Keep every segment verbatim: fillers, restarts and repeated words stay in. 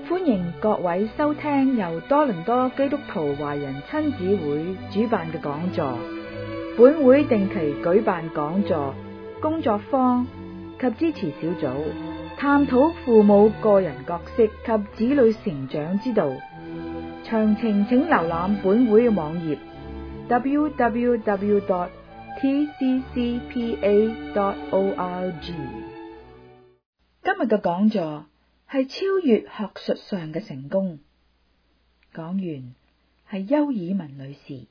歡迎各位收聽由多倫多基督徒華人親子會主辦嘅講座。本會定期舉辦講座、工作坊及支持小組，探討父母個人角色及子女成長之道。詳情請瀏覽本會嘅網頁 double-u double-u double-u dot t c c p a dot org。今日嘅講座係超越學術上嘅成功，講員係邱以文女士。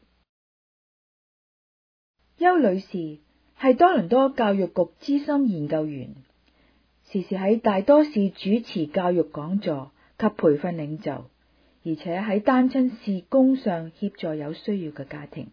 邱女士係多倫多教育局資深研究員，時時喺大多市主持教育講座及培訓領袖，而且喺單親事工上協助有需要嘅家庭。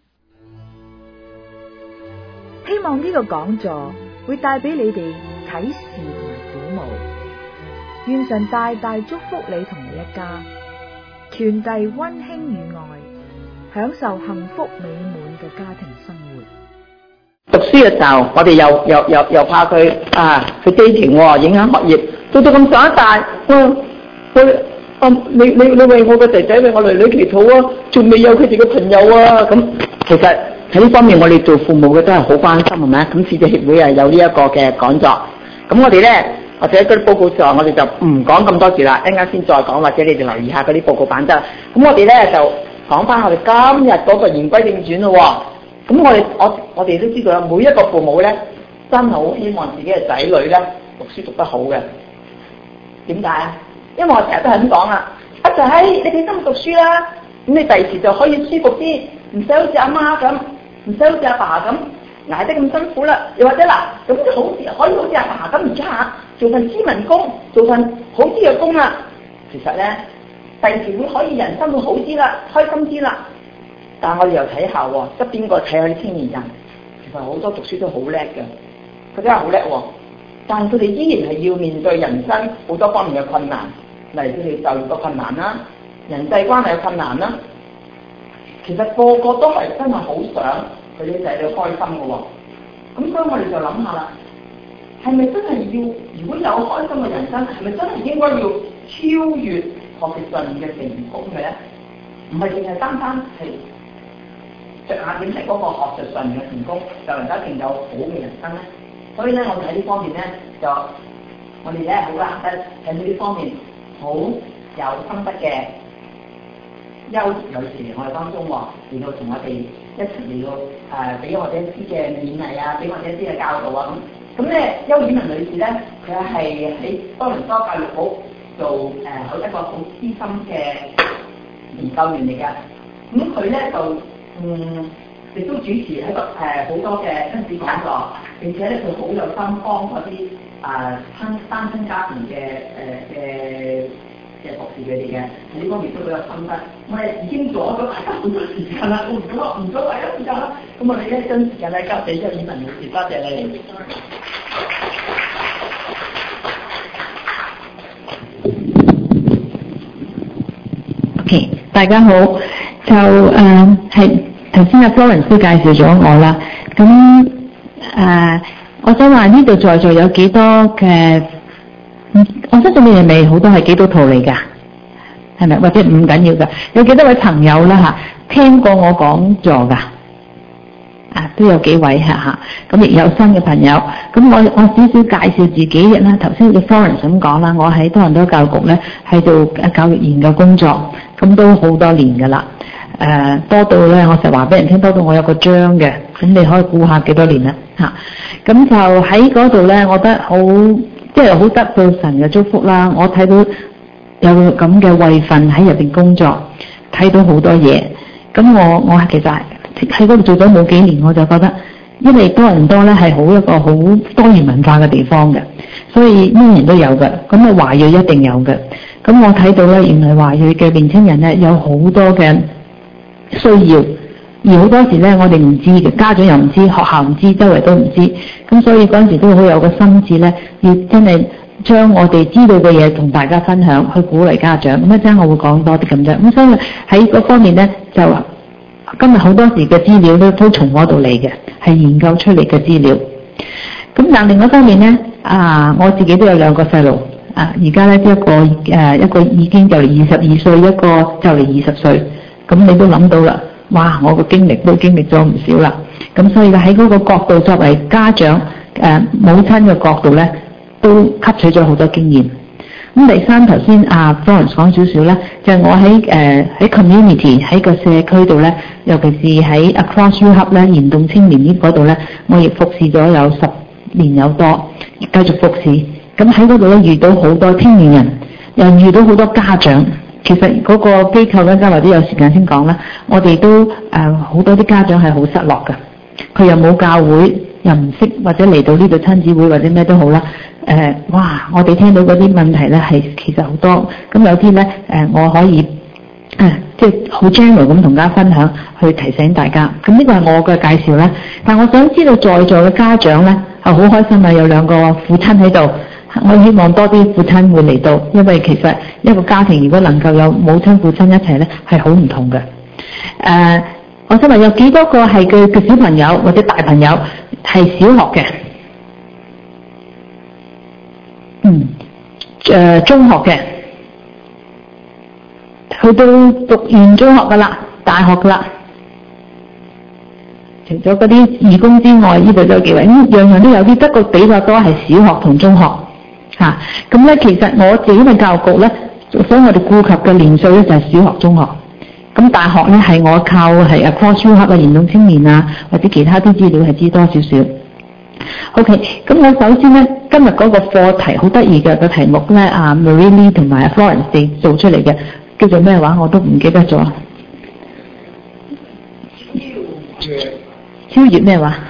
希望呢個講座會帶俾你哋啟示同埋鼓舞。願神大大祝福你同你一家，傳遞溫馨與愛，享受幸福美滿嘅家庭生活。 讀書嘅時候，我哋又又又又怕佢啊，佢 dating 喎，影響學業。到到咁上一大，我我啊，你你你為我個仔仔為我女女祈禱啊，仲未有佢哋嘅朋友啊。咁其實喺呢方面，我哋做父母嘅都係好關心，係咪啊？咁視障協會啊有呢一個嘅講座，咁我哋咧。或者嗰啲報告上，我哋就唔講咁多字啦，一陣間先再講，或者你哋留意下嗰啲報告版則。咁我哋咧就講翻我哋今日嗰個言歸正傳咯喎。咁我哋我我哋都知道啦，每一個父母咧真係好希望自己嘅仔女咧讀書讀得好嘅。點解啊？因為我成日都係咁講啦，阿仔你俾心機讀書啦，咁你第時就可以舒服啲，唔使好似阿媽咁，唔使好似阿爸咁捱得咁辛苦啦。又或者嗱，咁就好似可以好似阿爸咁而家下。做份知文工，做份好啲嘅工啦。其實咧，第時會可以人生會好啲啦，開心啲啦。但係我哋又睇下喎，側邊個睇下啲青年人，其實好多讀書都好叻嘅，佢真係好叻喎。但係佢哋依然係要面對人生好多方面嘅困難，例如佢哋就業嘅困難啦，人際關係嘅困難啦。其實個個都係真係好想佢哋仔女開心嘅喎。咁所以我哋就諗下啦。係咪真係要？如果有開心嘅人生，係咪真係應該要超越學術上面嘅成功嘅咧？唔係淨係單單係着眼點係嗰個學術上面嘅成功，就能夠一定有好嘅人生咧？所以咧，我哋喺呢方面咧，就我哋咧好難得喺呢啲方面好有心得嘅邱女士嚟我哋當中喎，嚟到同我哋一齊嚟到誒，俾、呃、我哋一啲嘅勉勵啊，俾我哋一啲嘅教導啊咁。咁咧，邱以文女士咧，佢係喺多倫多教育局做誒，好、呃、一個好資深嘅研究員嚟嘅。咁佢咧就嗯，亦都主持喺個誒好多嘅親子講座，並且咧佢好有心幫嗰啲啊親單親家庭嘅誒嘅嘅服侍佢哋嘅，喺呢方面都好有心得。我哋已經做咗大家好多時間啦，唔咗唔咗大家時間啦。咁我哋咧將時間咧交俾邱以文女士，多謝你。 Okay, 大家好，就誒係頭先阿 Florence 都介紹咗我啦。咁誒、呃，我想話呢度在座有幾多嘅？我相信你哋未好多係基督徒嚟㗎，係咪？或者唔緊要㗎？有幾多位朋友啦嚇？聽過我講座㗎？啊，都有幾位嚇嚇。咁亦有新嘅朋友。咁我我少少介紹自己啦。頭先嘅 Florence 咁講啦，我喺多倫多教育局咧係做教育研究工作。咁都好多年㗎啦，誒、呃、多到咧，我成日話俾人聽，多到我有個章嘅，咁你可以估下幾多年啦嚇。咁、啊、就喺嗰度咧，我覺得好，即係好得到神嘅祝福啦。我睇到有咁嘅位份喺入邊工作，睇到好多嘢。咁我我其實喺嗰度做咗冇幾年，我就覺得，因為多倫多咧係好一個好多元文化嘅地方嘅，所以咩人都有嘅。咁啊華裔一定有嘅。咁我睇到咧，原來華裔嘅年輕人咧有好多嘅需要，而好多時咧我哋唔知嘅，家長又唔知，學校唔知，周圍都唔知。咁所以嗰陣時都好有個心志咧，要真係將我哋知道嘅嘢同大家分享，去鼓勵家長。咁一陣我會講多啲咁啫。咁所以喺嗰方面咧，就今日好多時嘅資料咧都從嗰度嚟嘅，係研究出嚟嘅資料。咁但另一方面咧，啊我自己都有兩個細路。 啊，而家咧一個誒、呃、一個已經就嚟二十二歲，一個就嚟二十歲，咁你都諗到啦，哇！我個經歷都經歷咗唔少啦，咁所以喺嗰個角度作為家長誒、呃、母親嘅角度咧，都吸取咗好多經驗。咁第三頭先阿 Florence 講少少咧，就係、是、我喺誒喺 community 喺個社區度咧，尤其是喺 Across U Hub 咧燃動青年呢嗰度咧，我亦服侍咗有十年有多，繼續服侍。咁喺嗰度咧遇到好多青年人，又遇到好多家長。其實嗰個機構咧，或者有時間先講啦，我哋都誒好、呃、多啲家長係好失落㗎。佢又冇教會，又唔識或者嚟到呢度親子會或者咩都好啦。誒、呃，哇！我哋聽到嗰啲問題咧係其實好多。咁有啲咧誒，我可以誒即係好 general 咁同大家分享，去提醒大家。咁呢個係我嘅介紹啦。但我想知道在座嘅家長咧係好開心啊，有兩個父親喺度。我希望多啲父親會嚟到，因為其實一個家庭如果能夠有母親父親一齊咧，係好唔同嘅。誒、呃，我想問有幾多個係佢嘅小朋友或者大朋友係小學嘅？嗯，誒、呃、中學嘅，去到讀完中學噶啦，大學噶啦。除咗嗰啲義工之外，呢度有幾位，咁樣樣都有啲，不過比較多係小學同中學。嚇，咁咧其實我自己嘅教育局咧，所以我哋顧及嘅年歲咧就係小學、中學。咁大學咧係我靠係 Across U Hub 啊、燃動青年啊，或者其他啲資料係知多少少。OK，咁我首先咧今日嗰個課題好得意嘅個題目咧，啊 Marie Lee 同埋 Florence 哋做出嚟嘅，叫做咩話我都唔記得咗。超越咩話？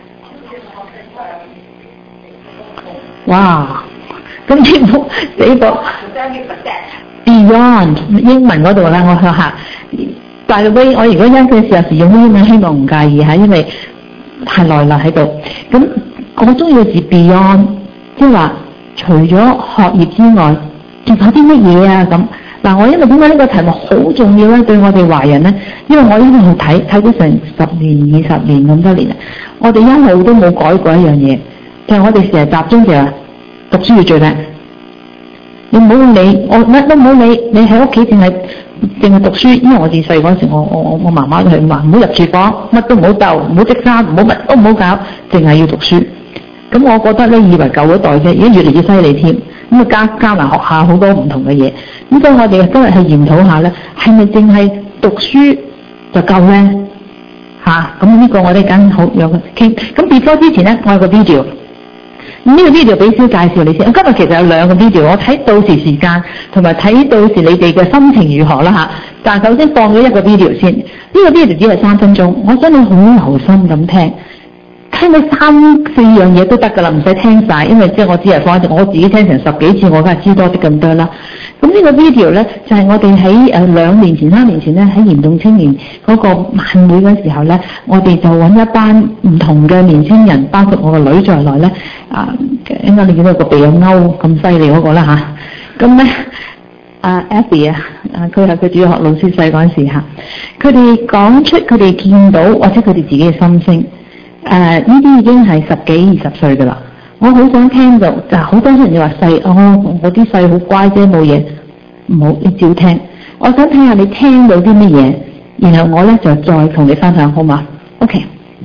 哇！咁呢個呢個 Beyond 英文嗰度啦，我向下。但係 way 我如果因佢有時用英文，希望唔介意嚇，因為太耐啦喺度。咁我中意個字 Beyond，即係話除咗學業之外，仲有啲乜嘢啊咁？嗱，我因為點解呢個題目好重要咧？對我哋華人咧，因為我呢度去睇睇咗成十年、二十年咁多年啦，我哋一路都冇改過一樣嘢，就係、是、我哋成日集中就係讀書要最叻。你唔好理我乜都唔好理，你喺屋企淨係淨係讀書。因為我哋細嗰陣時，我我我我媽媽都係話唔好入廚房，乜都唔好鬥，唔好織衫，唔好乜都唔好搞，淨係要讀書。咁我覺得咧，以為舊嗰代啫，而家越嚟越犀利添。咁啊加加埋學校好多唔同嘅嘢。咁所以我哋今日去研討下咧，係咪淨係讀書就夠咧？嚇、啊！咁呢個我哋梗好有個傾。咁 before 之前咧，我有個 video。呢個 video 俾少介紹你先。我今日其實有兩個 video，我睇到時時間同埋睇到時你哋嘅心情如何啦嚇。但係首先放咗一個 video 先，呢、這個 video 只係三分鐘，我想你好留心咁聽。聽到三四樣嘢都得㗎啦，唔使聽晒，因為即係我只係放一我自己聽成十幾次，我梗係知多啲咁多啦。咁呢個 video 咧就係、是、我哋喺誒兩年前、三年前咧喺燃動青年嗰個晚會嘅時候咧，我哋就揾一班唔同嘅年輕人，包括我個女在內咧，啊，應該你見到個鼻有勾咁犀利嗰個啦嚇。咁咧，阿 Abby 啊，啊佢係佢主學老師細嗰陣時嚇，佢哋講出佢哋見到或者佢哋自己嘅心聲。誒呢啲已經係十幾二十歲㗎啦，我好想聽到，就好多人就話細，哦我啲細好乖啫，冇嘢，唔好你照聽。我想聽下你聽到啲乜嘢，然後我咧就再同你分享，好嗎 ？OK。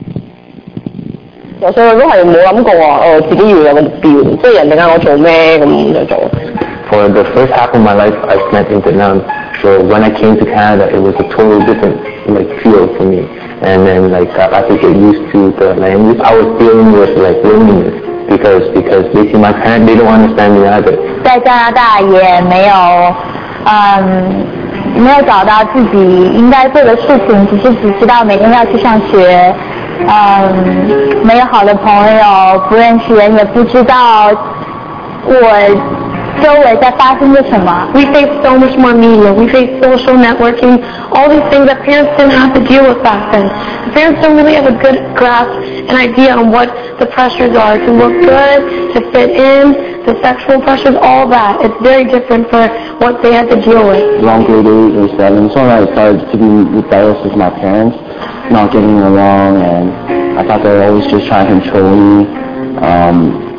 我細個都係冇諗過話，我自己要有個目標，即係人哋嗌我做咩咁就做。 For the first half of my life, I spent in Vietnam. So when I came to Canada, it was a totally different like field for me. And then like uh, I could get used to the language. I was dealing with like loneliness because because basically my parents they don't understand me either. 在加拿大也没有，嗯，没有找到自己应该做的事情，只是只知道每天要去上学，嗯，没有好的朋友，不认识人，也不知道我周围在发生着什么。 We face so much more media. We face social networking. All these things that parents didn't have to deal with back then. The parents don't really have a good grasp, an idea on what the pressures are to look good, to fit in, the sexual pressures, all that. It's very different for what they had to deal with. Around grade eight or seven, so I started to be rebellious with my parents, not getting along, and I thought they were always just trying to control me. Um,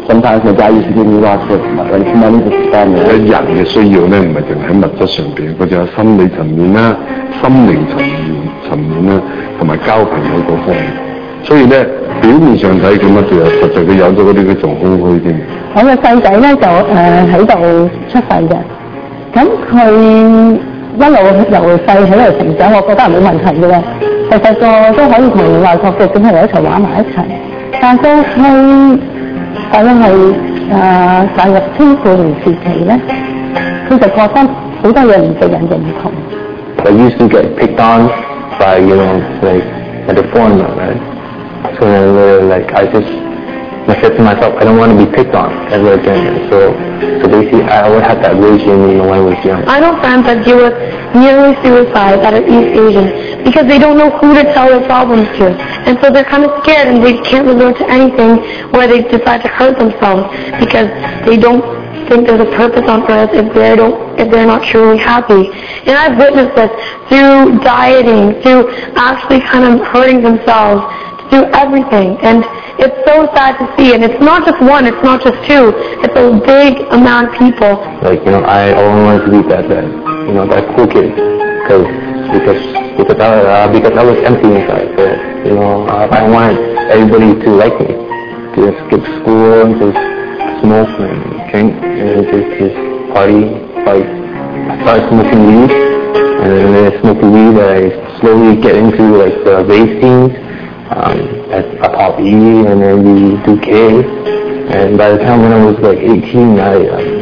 sometimes my dad used to give me lots of like money to spend. 人嘅需要咧，唔係淨喺物質上邊，佢仲有心理層面啦、心靈層面層面啦，同埋交朋友嗰方面。所以咧，表面上睇咁啊，其實實際佢有咗嗰啲，佢仲空虛添。 我嘅細仔咧就誒喺度出世嘅，咁佢一路由細喺度成長，我覺得係冇問題嘅啦。細細個都可以同外國嘅小朋友一齊玩埋一齊，但到佢大約係誒踏入青少年時期咧，佢就覺得好多嘢唔被人認同。 I used to get picked on by, you know, like at the foreigner, right? So then, uh, like, I just I said to myself, I don't want to be picked on ever again. So, so basically, I would have that rage in me when I was young. I know friends that deal with nearly suicide that are East Asian because they don't know who to tell their problems to, and so they're kind of scared and they can't resort to anything where they decide to hurt themselves because they don't think there's a purpose on earth if they don't if they're not truly happy. And I've witnessed this through dieting, through actually kind of hurting themselves, through everything. And it's so sad to see. And it's not just one, it's not just two. It's a big amount of people. Like, you know, I always wanted to be that, that you know, that cool kid, because because because I, uh, because I was empty inside. So, you know, I, I wanted everybody to like me, to just skip school and just smoke and drink and just, just party. Like, I started smoking weed, and then when I smoked weed, I slowly get into like the rave scenes. Um, at I pop E, and then we do K. And by the time when I was like eighteen, I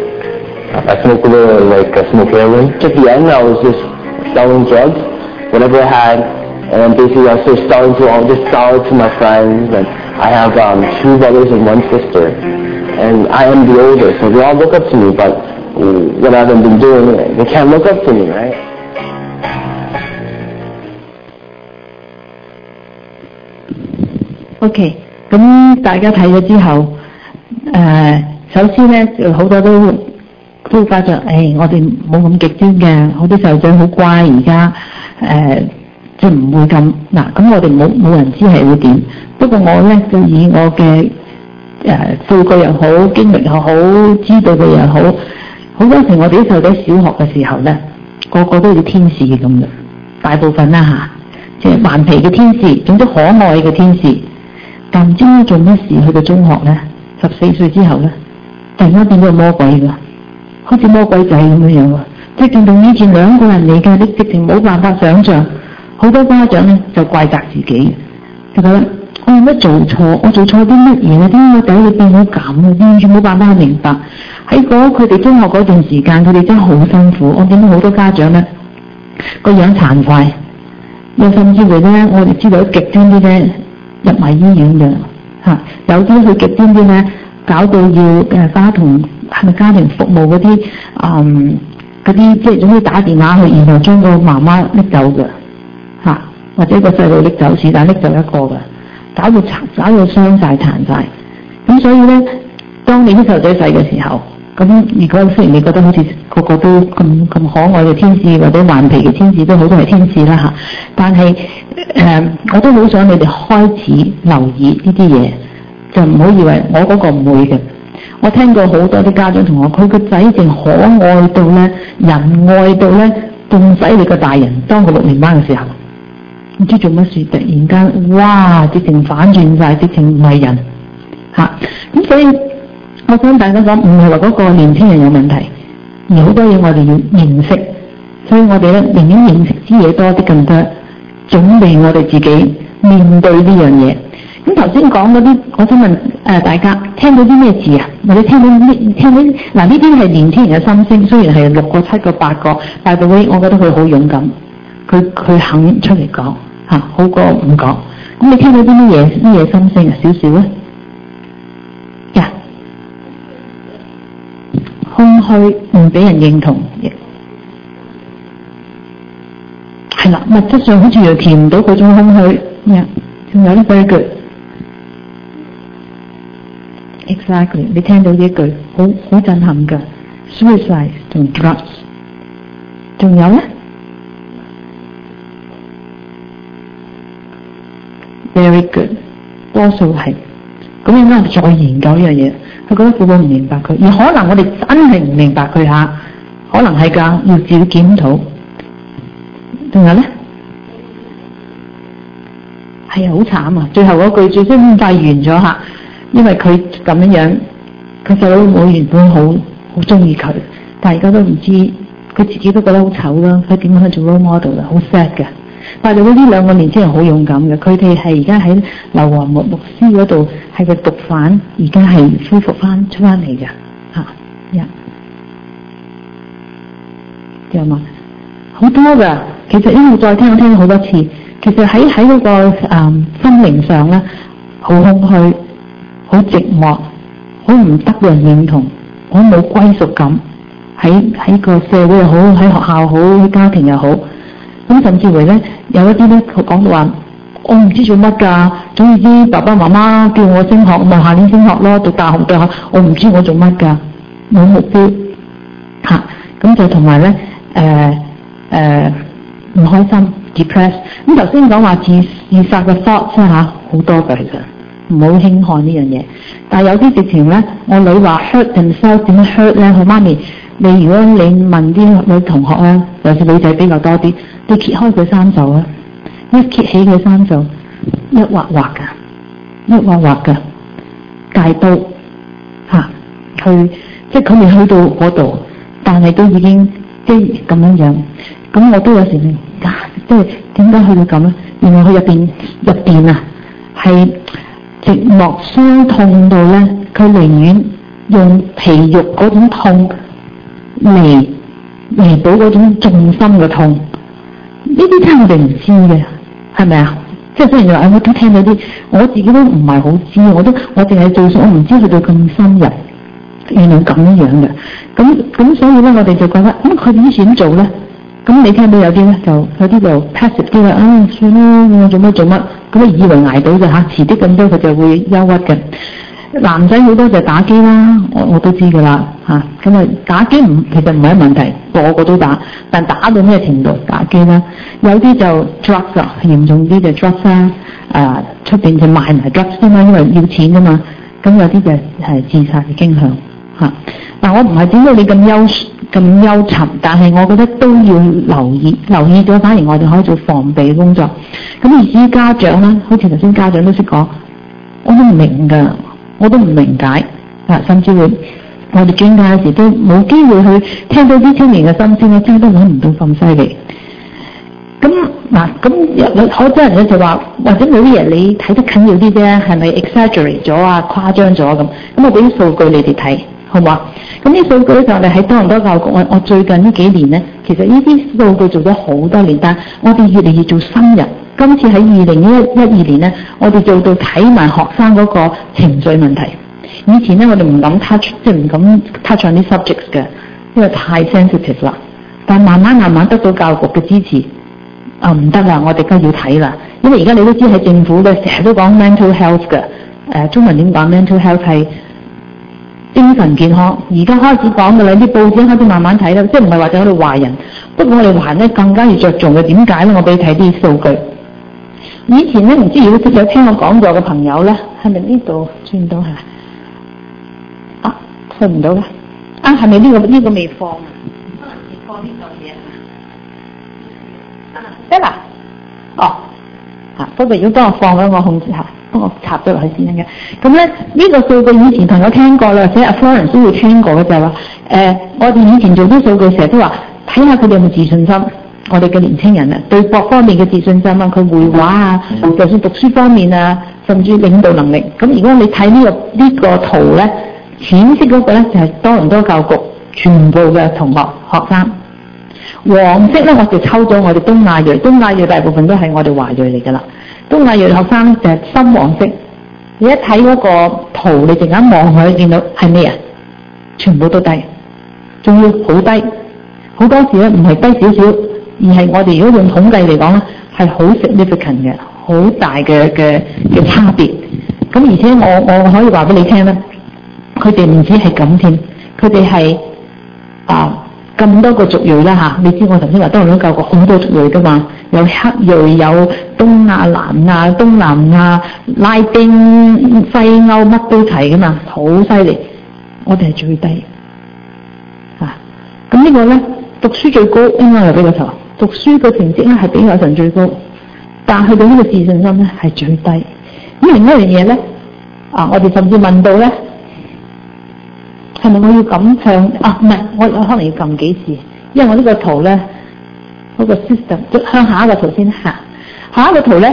um, I smoked a little, like I smoked heroin. At the end, I was just selling drugs, whatever I had, and basically I was just selling to all, just sell it to my friends. And I have um, two brothers and one sister, and I am the oldest, so they all look up to me. But what I haven't been doing, they can't look up to me, right? OK， 咁大家睇咗之後，誒、呃，首先咧就好多都都發覺，誒、哎，我哋冇咁極端嘅，好多細路仔好乖，而家誒即係唔會咁嗱，咁我哋冇冇人知係會點。不過我咧就以我嘅誒數據又好，經歷又好，知道嘅又好，好多時我哋啲細路仔小學嘅時候咧，個個都好似天使咁嘅，大部分啦嚇，即係頑皮嘅天使，總之可愛嘅天使。但唔知做乜事去到中學咧，十四歲之後咧，突然間變咗魔鬼㗎，好似魔鬼仔咁樣樣喎。即係見到以前兩個人嚟嘅，你直情冇辦法想像。好多家長咧就怪責自己，就覺得我有乜做錯？我做錯啲乜嘢咧？點解我仔會變到咁？完全冇辦法去明白。喺嗰佢哋中學嗰段時間，佢哋真係好辛苦。我見到好多家長咧個樣殘快，又甚至乎咧，我哋知道極端啲咧。入埋醫院嘅嚇，有啲佢極端啲咧，搞到要誒花同係咪家庭服務嗰啲嗯嗰啲，即係總之打電話去，然後將個媽媽拎走嘅嚇，或者個細路拎走，是但拎走一個嘅，搞到殘，搞到傷晒殘晒。咁所以咧，當你啲細路仔細嘅時候，咁如果雖然你覺得好似個個都咁咁可愛嘅天使或者頑皮嘅天使都好多係天使啦嚇，但係誒、呃、我都好想你哋開始留意呢啲嘢，就唔好以為我嗰個唔會嘅。我聽過好多啲家長同我，佢個仔淨可愛到咧，仁愛到咧，仲使你個大人當佢六年班嘅時候，唔知做乜事，突然間哇，直情反轉晒，直情唔係人嚇，咁、啊、所以。我想大家講，唔係話嗰個年輕人有問題，而好多嘢我哋要認識，所以我哋咧寧願認識啲嘢多啲更多，準備我哋自己面對呢樣嘢。咁頭先講嗰啲，我想問誒、呃、大家聽到啲咩字啊？或者聽到呢聽到嗱呢啲係年輕人嘅心聲，雖然係六個、七個、八個，但係 way 我覺得佢好勇敢，佢佢肯出嚟講嚇，好過唔講。咁你聽到啲乜嘢乜嘢心聲啊？少少啊？呀、yeah.空虛唔俾人認同，係啦，物質上好似又填唔到嗰種空虛，呀，仲有啲 very good，exactly， 你聽到呢一句，好好震撼㗎 ，suicide 同 drugs， 仲有咧 ，very good， 多數係，咁應該再研究呢樣嘢。 佢覺得父母唔明白佢，而可能我哋真係唔明白佢嚇，可能係㗎，要自己檢討。仲有咧，係啊，好慘啊！最後嗰句最終咁快完咗嚇，因為佢咁樣樣，佢細佬妹原本好好中意佢，但係而家都唔知，佢自己都覺得好醜啦。佢點樣去做 role model 啦？好 sad 嘅。但係呢兩個年輕人好勇敢嘅，佢哋係而家喺流亡牧牧師嗰度係個毒販，而家係恢復翻出翻嚟嘅嚇。一、知道嗎？好多㗎，其實因為再聽我聽咗好多次，其實喺喺嗰個誒、嗯、心靈上咧，好空虛，好寂寞，好唔得人認同，好冇歸屬感，喺喺個社會又好，喺學校好，喺家庭又好。咁甚至乎咧，有一啲咧講到話，我唔知做乜㗎，總之爸爸媽媽叫我升學，咪下年升學咯，讀大學讀下，我唔知我做乜㗎，冇目標嚇。咁、啊、就同埋咧，誒誒唔開心 depress。咁頭先講話自自殺嘅 thought 嚇好多㗎，其實唔好輕看呢樣嘢。但係有啲直情咧，我女話 hurt themselves 點樣 hurt 咧？佢媽咪，你如果你問啲女同學咧，尤其是女仔比較多啲。你揭開佢衫袖啊！一揭起佢衫袖，一劃劃㗎，一劃劃㗎，戒刀嚇，佢即係佢未去到嗰度，但係都已經即係咁樣樣。咁我都有時問，啊，即係點解去到咁咧？原來佢入邊入邊啊，係寂寞傷痛到咧，佢寧願用皮肉嗰種痛嚟彌補嗰種重心嘅痛。呢啲真係我哋唔知嘅，係咪啊？即係雖然你話我都聽到啲，我自己都唔係好知，我都我淨係做，我唔知去到咁深入，原來咁樣樣嘅。咁咁所以咧，我哋就覺得咁佢哋以前點做咧？咁你聽到有啲咧，就有啲就 passive 啲啦，啊算啦，我做乜做乜，咁啊以為捱到嘅嚇，遲啲咁多佢就會憂鬱嘅。男仔好多就打機啦，我我都知㗎啦嚇。咁啊打機唔其實唔係問題，個個都打，但打到咩程度打機啦？有啲就 drugs 啊，嚴重啲就 drugs 啦，啊出邊就賣埋 drugs 啫嘛，因為要錢㗎嘛。咁有啲就係自殺嘅傾向嚇。嗱、啊、我唔係點解你咁憂咁憂沉，但係我覺得都要留意留意咗，反而我哋可以做防備工作。咁而至於家長啦，好似頭先家長都識講，我都唔明㗎。我都唔明解啊，甚至會我哋專家有時都冇機會去聽到啲青年嘅心聲咧，真係都諗唔到咁犀利。咁嗱，咁有好多人咧就話，或者有啲嘢你睇得緊要啲啫，係咪 exaggerate 咗啊，誇張咗咁？咁我俾啲數據你哋睇，好唔好啊？咁啲數據咧就我哋喺多倫多教育局，我我最近呢幾年咧，其實呢啲數據做咗好多年，但我哋越嚟越做深入。今次喺二零一一二年咧，我哋做到睇埋學生嗰個情緒問題。以前咧，我哋唔敢 touch， 即係唔敢 touch on 啲 subjects 嘅，因為太 sensitive 啦。但慢慢慢慢得到教育局嘅支持，啊唔得啦，我哋梗係要睇啦。因為而家你都知喺政府咧，成日都講 mental health 嘅，誒、呃、中文點講 mental health 係精神健康。而家開始講嘅啦，啲報紙開始慢慢睇啦，即係唔係話就喺度話人，不過我哋話咧更加要着重嘅。點解咧？我俾你睇啲數據。以前咧，唔知如果有聽我講座嘅朋友咧，係咪呢度轉到係？啊，睇唔到啦。啊，係咪呢個呢、呢個未放啊？可能未放呢嚿嘢。得啦。哦。啊，不過如果幫我放咧，我控制下，幫我插咗落去先嘅。咁咧，呢、呢個數據以前朋友聽過啦，或者阿 Florence 都會聽過嘅就係話，誒、呃，我哋以前做啲數據成日都話，睇下佢哋有冇自信心。我哋嘅年青人啊，對各方面嘅自信心啊，佢繪畫啊，就算讀書方面啊，甚至領導能力。咁如果你睇呢、這個呢、這個圖咧，淺色嗰個咧就係、是、多倫多教育局全部嘅同學學生，黃色咧我就抽咗我哋東亞裔，東亞裔大部分都係我哋華裔嚟㗎啦。東亞裔學生就係深黃色。你一睇嗰個圖，你陣間望佢見到係咩啊？全部都低，仲要好低，好多時咧唔係低少少。而係我哋如果用統計嚟講咧，係好 significant 嘅，好大嘅嘅嘅差別。咁而且我我可以話俾你聽咧，佢哋唔止係咁添，佢哋係啊咁多個族裔啦嚇。你知我頭先話多倫多教過好多族裔噶嘛，有黑裔，有東亞、南亞、東南亞、拉丁、西歐乜都齊噶嘛，好犀利。 我哋係最低啊。咁呢個咧讀書最高應該係比較頭，讀書個成績咧係比較神最高，但係去到呢個自信心咧係最低。咁另一樣嘢咧啊，我哋甚至問到咧，係咪我要咁向啊？唔係，我我可能要撳幾次，因為我呢個圖咧嗰、那個 system 向下一個圖先行，下一個圖咧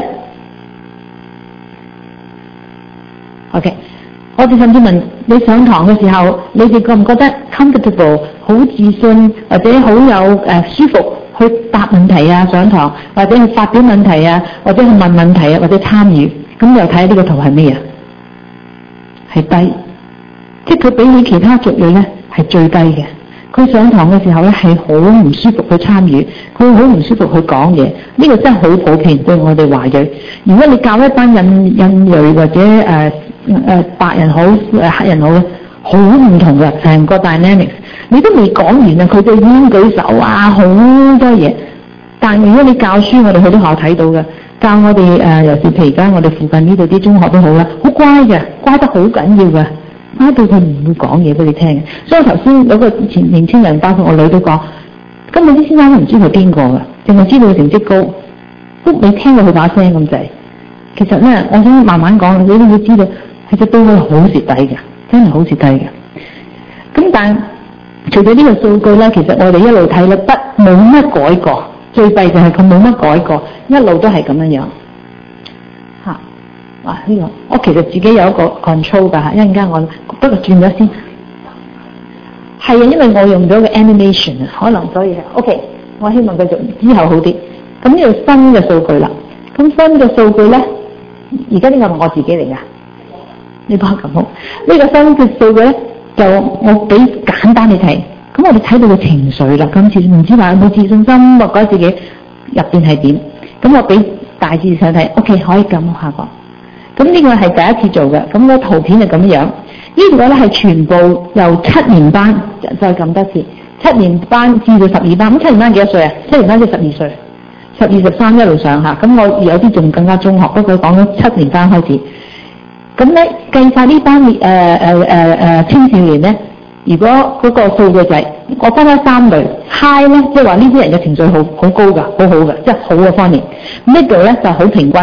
，OK。我哋甚至問你上堂嘅時候，你哋覺唔覺得 comfortable 好自信或者好有誒、呃、舒服去答問題啊？上堂或者去發表問題啊，或者去問問題啊，或者參與，咁又睇呢個圖係咩啊？係低，即係佢比起其他族裔咧係最低嘅。佢上堂嘅時候咧係好唔舒服去參與，佢好唔舒服去講嘢。呢、這個真係好普遍對我哋華裔。如果你教一班印印裔或者誒，呃誒、呃、白人好誒黑人好咧，好唔同嘅成個 dynamics。你都未講完啊，佢就已經舉手啊，好多嘢。但如果你教書，我哋去啲學校睇到嘅，教我哋誒、呃，尤其是而家我哋附近呢度啲中學都好啦，好乖嘅，乖得好緊要嘅，乖到佢唔會講嘢俾你聽。所以頭先有個前年青人，包括我女都講，根本啲先生都唔知佢邊個嘅，淨係知道佢成績高，都未聽過佢把聲咁滯。其實咧，我想慢慢講，你都會知道。其實對佢好蝕底嘅，真係好蝕底嘅。咁但除咗呢個數據咧，其實我哋一路睇咧，不冇乜改過。最弊就係佢冇乜改過，一路都係咁樣樣。嚇、啊！哇！呢、這個我其實自己有一個 control 㗎嚇，一陣間我不過轉咗先。係啊，因為我用咗個 animation 啊，可能所以係 OK。我希望繼續之後好啲。咁呢度新嘅數據啦，咁新嘅數據咧，而家呢個係我自己嚟㗎。呢個咁好，呢、這個新嘅數據咧，就我俾簡單你睇。咁我哋睇到個情緒啦，今次唔知話有冇自信心，或者自己入邊係點？咁我俾大致上睇 ，OK 可以撳下個。咁呢個係第一次做嘅，咁個圖片係咁樣。呢個咧係全部由七年班再撳多次，七年班至到十二班。咁七年班幾多歲啊？七年班即係十二歲，十二十三一路上下。咁我有啲仲更加中學，不過講咗七年班開始。咁咧計晒呢班誒誒誒誒青少年咧，如果嗰個數據就係、是、我分開三類 ，high 咧即係話呢啲人嘅情緒好好高㗎，好好嘅，即係好嘅方面。middle 咧就好平均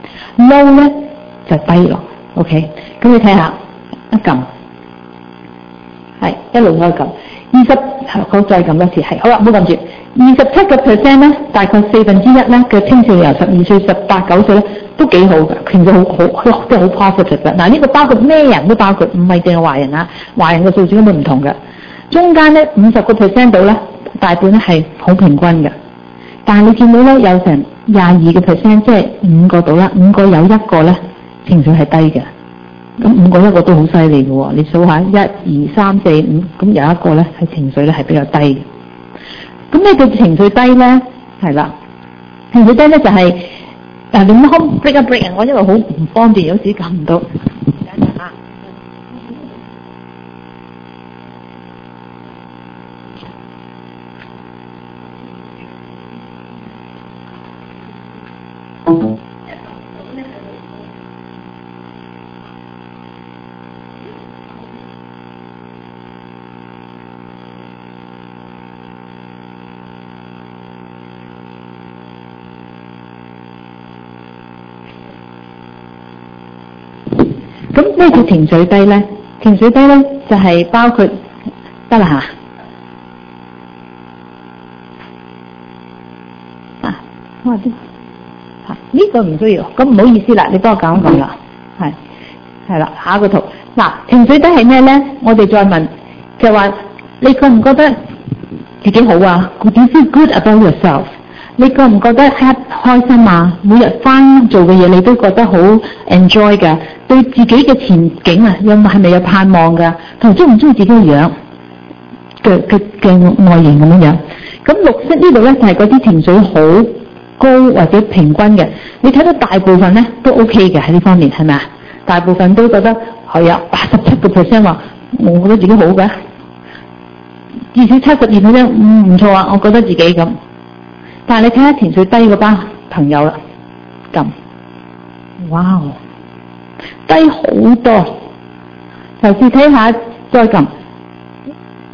，low 咧就低落。OK， 咁你睇下一撳，係一路可以撳。二十，好再撳多次，係好啦，唔好撳住。二十七個 percent 咧，大概四分之一咧嘅青少年由十二歲、十八九歲咧都幾好嘅，情緒好好，即係好 positive 嘅。嗱呢個包括咩人都包括，唔係淨係華人啊，華人嘅數字根本唔同嘅。中間咧五十個 percent 度咧，大半咧係好平均嘅。但係你見到咧有成廿二個 percent，即係五個度啦，五個有一個咧情緒係低嘅。咁五個一個都好犀利嘅喎，你數下一二三四五，咁有一個咧係情緒咧係比較低嘅。咁咩叫情緒低咧？係啦，情緒低咧就係誒點樣 break 一 break 我因為好唔方便，有時撳唔到。咁咩叫情緒低咧？情緒低咧就係、是、包括得啦嚇啊！我話啲嚇呢個唔需要，咁唔好意思啦，你幫我講一講啦，係係啦，下一個圖嗱、啊，情緒低係咩咧？我哋再問就話你覺唔覺得自己好啊 ？Do you feel good about yourself？你覺唔覺得開開心啊？每日翻做嘅嘢你都覺得好 enjoy 㗎？對自己嘅前景啊，有係咪有盼望㗎？同中唔中意自己嘅樣嘅嘅嘅外形咁樣樣？咁綠色呢度咧就係嗰啲情緒好高或者平均嘅。你睇到大部分咧都 OK 嘅喺呢方面係咪啊？大部分都覺得係啊，八十七個 percent 話我覺得自己好嘅，至少七十二 percent 唔唔錯啊，我覺得自己咁。但係你睇下情緒低嗰班朋友啦，咁，哇，低好多。尤其睇下再撳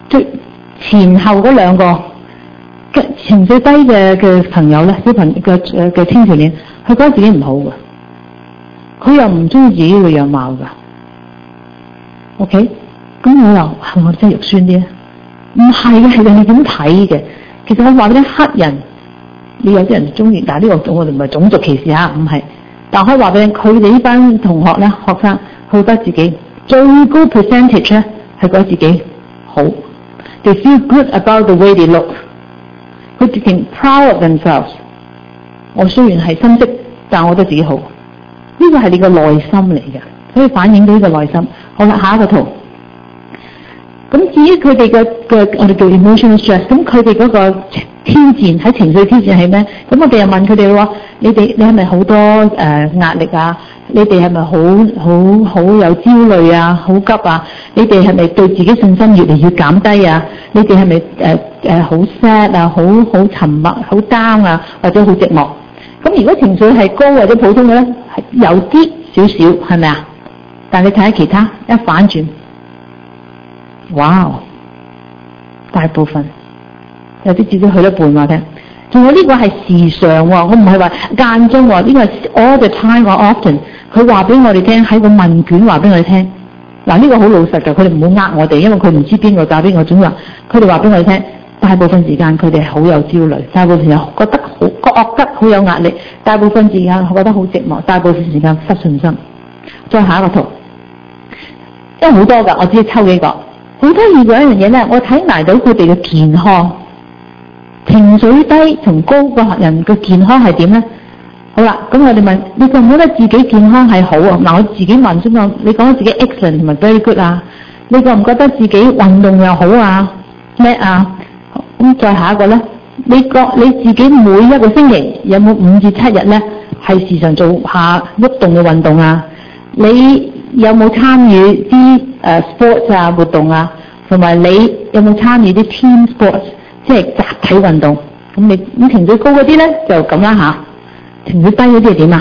最前後嗰兩個情緒低嘅嘅朋友咧，小朋友嘅誒嘅青少年，佢覺得自己唔好㗎，佢又唔中意自己嘅樣貌㗎。OK， 咁我又係我真係肉酸啲咧？唔係嘅，係人哋點睇嘅。其實我話俾你聽，黑人你有啲人中意，但係呢個我哋唔係種族歧視嚇，唔係。但可以話俾你，佢哋呢班同學咧，學生，佢覺得自己最高 percentage 咧係覺得自己好。They feel good about the way they look。佢直情 proud of themselves。我雖然係深色，但我覺得自己好。呢個係你個內心嚟嘅，所以反映到呢個內心。好啦，下一個圖。咁至於佢哋嘅嘅我哋叫 emotional stress， 咁佢哋嗰個挑戰喺情緒挑戰係咩？咁我哋又問佢哋話：你哋你係咪好多誒、呃、壓力啊？你哋係咪好好好有焦慮啊？好急啊？你哋係咪對自己信心越嚟越減低啊？你哋係咪誒誒好 sad 啊？好好沉默、好 down 啊？或者好寂寞？咁如果情緒係高或者普通嘅咧，係有啲少少係咪啊？但你睇下其他一反轉。哇！大部分有啲至少去一半話聽，仲有呢個係時常喎，我唔係話間中喎，呢個係 all the time or often。佢話俾我哋聽喺個問卷話俾我哋聽，嗱呢個好老實㗎，佢哋唔好呃我哋，因為佢唔知邊個打邊個總話，佢哋話俾我哋聽，大部分時間佢哋好有焦慮，大部分時間覺得好覺得好有壓力，大部分時間覺得好寂寞，大部分時間失信心。再下一個圖，因為好多㗎，我只係抽幾個。好得意嘅一樣嘢咧，我睇埋到佢哋嘅健康，情緒低同高嘅人嘅健康係點咧？好啦，咁我哋問你覺唔覺得自己健康係好啊？嗱，我自己問先講，你講得自己 excellent 同埋 very good 啊？你覺唔覺得自己運動又好啊？咩啊？咁再下一個咧，你覺你自己每一個星期有冇五至七日咧係時常做下喐動嘅運動啊？你有冇參與啲誒 sports 啊活動啊？同埋你有冇參與啲 team sports， 即係集體運動？咁你咁情緒高嗰啲咧就咁啦嚇，情緒低嗰啲係點啊？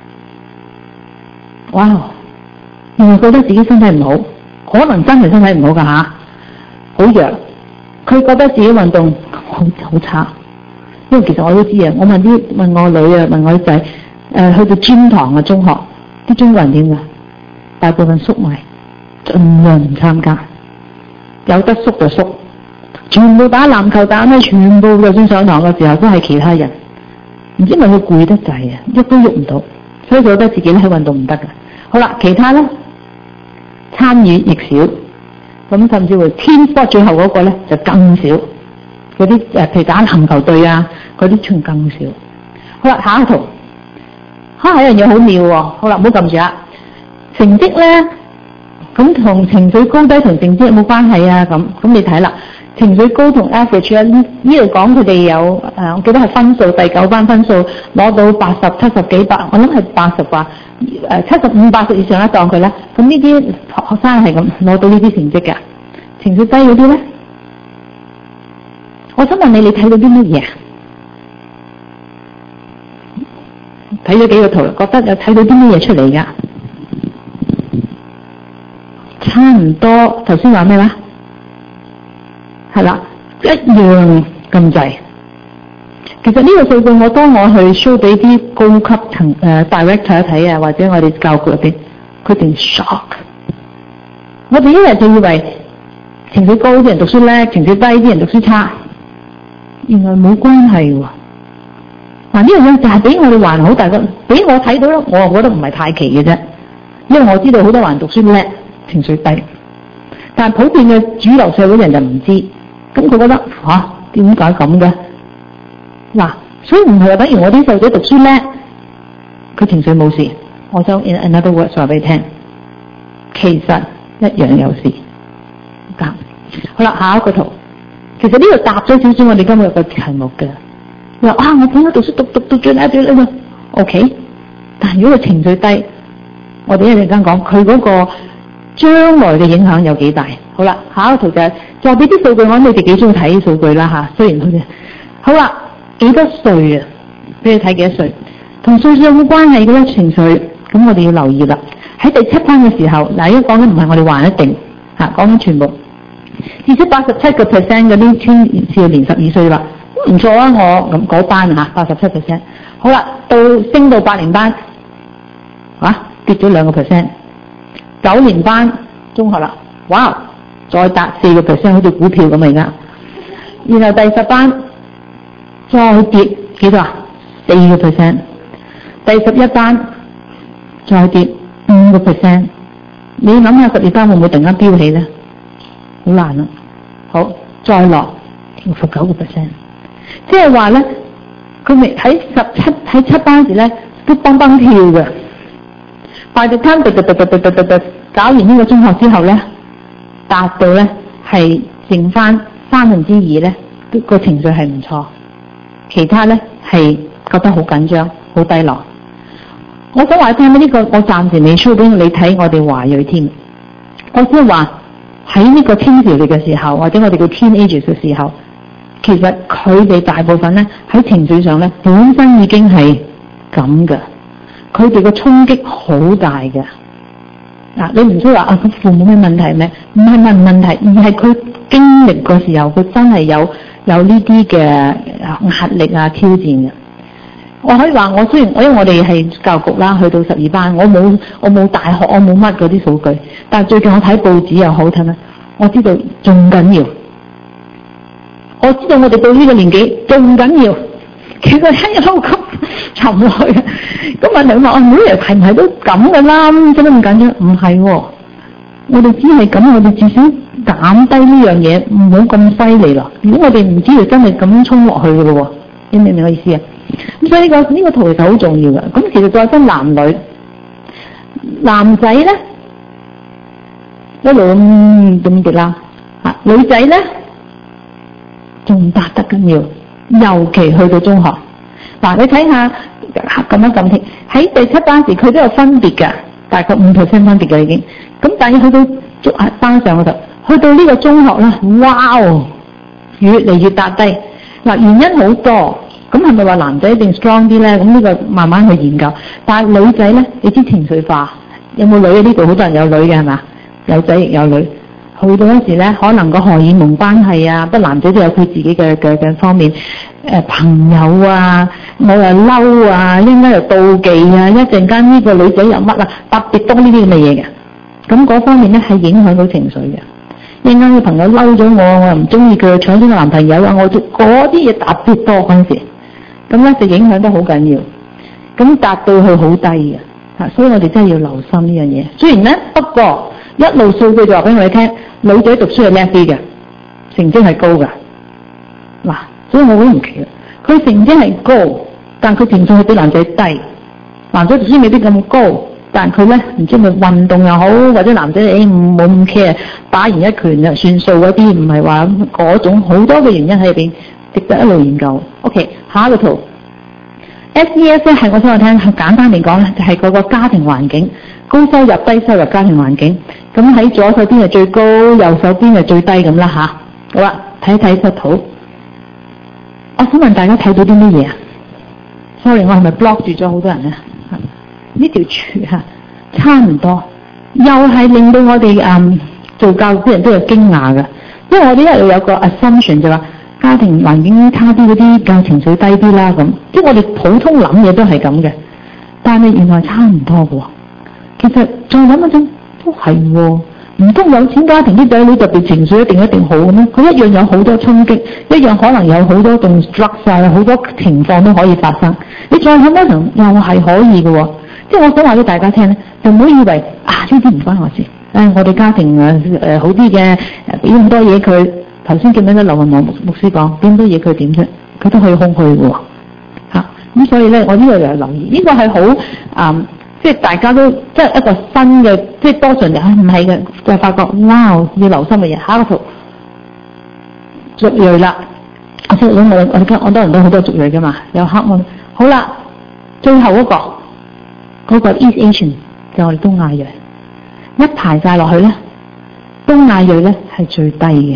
哇！原來覺得自己身體唔好，可能真係身體唔好㗎嚇，好弱。佢覺得自己運動好好差，因為其實我都知啊。我問啲問我女啊，問我啲仔誒去到專堂啊，中學啲中國人點㗎？大部分縮埋，盡量唔參加，有得縮就縮，全部打籃球打咩？全部就算上堂嘅時候都係其他人，唔知咪佢攰得滯啊，喐都喐唔到，所以覺得自己咧喺運動唔得㗎。好啦，其他咧參與亦少，咁甚至乎 team sport 最後嗰個咧就更少，嗰啲誒譬如打籃球隊啊，嗰啲仲更少。好啦，下一圖，嚇係一樣嘢好妙喎。好啦，唔好撳住啊。成績咧，咁同情緒高低同成績有冇關係啊？咁咁你睇啦，情緒高同 average 啊，呢度講佢哋有誒、呃，我記得係分數第九班分數攞到八十七十幾百，我諗係八十吧，誒七十五八十以上一當佢啦。咁呢啲學生係咁攞到呢啲成績㗎。情緒低嗰啲咧，我想問你，你睇到啲乜嘢？睇咗幾個圖，覺得有睇到啲乜嘢出嚟㗎？差唔多，頭先話咩話？係啦，一樣咁滯。其實呢個數據我當我去 show 俾啲高級層誒、呃、director 睇啊，或者我哋教育入邊，佢哋 shock。我哋一日就以為情緒高啲人讀書叻，情緒低啲人讀書差，原來冇關係喎。嗱，呢樣嘢就係俾我哋還好大個，俾我睇到咧，我覺得唔係太奇嘅啫，因為我知道好多人讀書叻。情緒低，但係普遍嘅主流社會人就唔知，咁佢覺得吓點解咁嘅？嗱，所以唔係話等於我啲細路仔讀書叻，佢情緒冇事。我想 in another words 話俾你聽，其實一樣有事。咁好啦，下一個圖，其實呢度答咗少少我哋今日嘅題目嘅。話啊，我點解讀書讀讀讀最叻最叻啊 ？OK， 但係如果佢情緒低，我哋一陣間講佢嗰個。將來嘅影響有幾大？好啦，下一個圖就係再俾啲數據，我諗你哋幾中意睇數據啦嚇。雖然佢哋好啦，幾多歲啊？俾你睇幾多歲？同歲數有冇關係嘅咧？情緒咁我哋要留意啦。喺第七班嘅時候，嗱，依家講緊唔係我哋話一定嚇，講緊全部至少八十七個 percent 嗰啲青少年十二歲啦，唔錯啊！我咁嗰班啊，八十七 percent。好啦，到升到八年班，啊跌咗兩個 percent。九年班中學啦，哇，再達四個 percent，好似股票咁而家。然後第十班再跌幾多啊？四個 percent。第十一班再跌五個 percent。你諗下十二班會唔會突然間飆起咧？好難啊！好，再落調十九個 percent， 即係話咧，佢未喺十七喺七班時咧都蹦蹦跳嘅。快到攤，突突突突突突突，搞完呢個中學之後咧，達到咧係剩翻三分之二咧，個情緒係唔錯，其他咧係覺得好緊張、好低落。我想話你聽呢、這個我暫時未 show 俾你睇，我哋華裔添。我只係話喺呢個青少年嘅時候，或者我哋叫 teenagers 嘅時候，其實佢哋大部分咧喺情緒上咧本身已經係咁嘅，佢哋嘅衝擊好大嘅。嗱、啊，你唔需要話啊，佢父母咩問題咩？唔係問問題，而係佢經歷嘅時候，佢真係有有呢啲嘅壓力啊、挑戰嘅。我可以話，我雖然我因為我哋係教育局啦，去到十二班，我冇我冇大學，我冇乜嗰啲數據，但係最近我睇報紙又好睇啦，我知道仲緊要，我知道我哋到呢個年紀仲緊要，其實一路咁沉落去。咁問題話，我每日係唔係都咁噶啦？做乜咁緊張？唔係喎，我哋只係咁，我哋至少減低呢樣嘢，唔好咁犀利啦。如果我哋唔知道真係咁樣衝落去嘅咯喎，你明唔明我意思啊？咁所以呢、這個呢、這個圖其實好重要嘅。咁其實再分男女，男仔咧一路咁咁跌啦，啊女仔咧仲達得緊要，尤其去到中學。嗱、啊，你睇下咁樣咁貼喺第七班時，佢都有分別嘅，大概五 percent 分別嘅已經。咁但係去到中啊班上嗰度，去到呢個中學咧，哇哦，越嚟越達低。嗱、啊，原因好多。咁係咪話男仔一定 strong 啲咧？咁呢個慢慢去研究。但係女仔咧，你知情緒化，有冇女啊？呢度好多人有女嘅係嘛？有仔亦有女。去到嗰時咧，可能個荷爾蒙關係啊，不過男仔都有佢自己嘅嘅嘅方面。誒、呃、朋友啊，我又嬲啊，一陣間又妒忌啊，一陣間呢個女仔又乜啊，特別多呢啲咁嘅嘢嘅。咁嗰方面咧係影響到情緒嘅。一陣間個朋友嬲咗我，我又唔中意佢，搶咗個男朋友啊，我嗰啲嘢特別多嗰陣時。咁咧就影響得好緊要，咁達到去好低嘅，嚇，所以我哋真係要留心呢樣嘢。雖然咧，不過一路數據就話俾我哋聽，女仔讀書係叻啲嘅，成績係高㗎。嗱，所以我好唔奇啦，佢成績係高，但佢情緒係比男仔低。男仔讀書未必咁高，但佢咧唔知咪運動又好，或者男仔誒唔冇咁 care，打完一拳就算數嗰啲，唔係話嗰種好多嘅原因喺入邊。值得一路研究。OK， 下一個圖 ，S E S 咧係我想話聽，簡單嚟講咧，就係嗰個家庭環境，高收入、低收入家庭環境。咁喺左手邊係最高，右手邊係最低咁啦吓。好啦，睇一睇個圖。我想問大家睇到啲乜嘢啊 ？Sorry， 我係咪 block 住咗好多人咧？呢條柱嚇差唔多，又係令到我哋嗯做教育啲人都有驚訝嘅，因為我哋一路有個 assumption 就話。家庭環境差啲嗰啲較情緒低啲啦，咁即係我哋普通諗嘢都係咁嘅，但係原來差唔多嘅喎。其實再諗一陣都係喎，唔通有錢家庭啲仔女特別情緒一定一定好嘅咩？佢一樣有好多衝擊，一樣可能有好多動 stress 好多情況都可以發生。你再諗一層又係可以嘅喎，即係我想話俾大家聽咧，就唔好以為啊呢啲唔關我事，誒、哎、我哋家庭誒誒、呃、好啲嘅，俾咁多嘢佢。頭先見到咧，劉雲王牧師講點多嘢佢點啫，佢都可以空虛嘅喎，嚇咁所以咧，我呢個又係留意，呢、這個係好啊，即係大家都即係一個新嘅，即係多數人唔係嘅，就發覺哇要留心嘅嘢。下一個圖族裔啦，我識咗我我我我多人都好多族裔嘅嘛，有黑人。好啦，最後嗰、那個嗰、那個 East Asian 就我哋東亞裔，一排晒落去咧，東亞裔咧係最低嘅。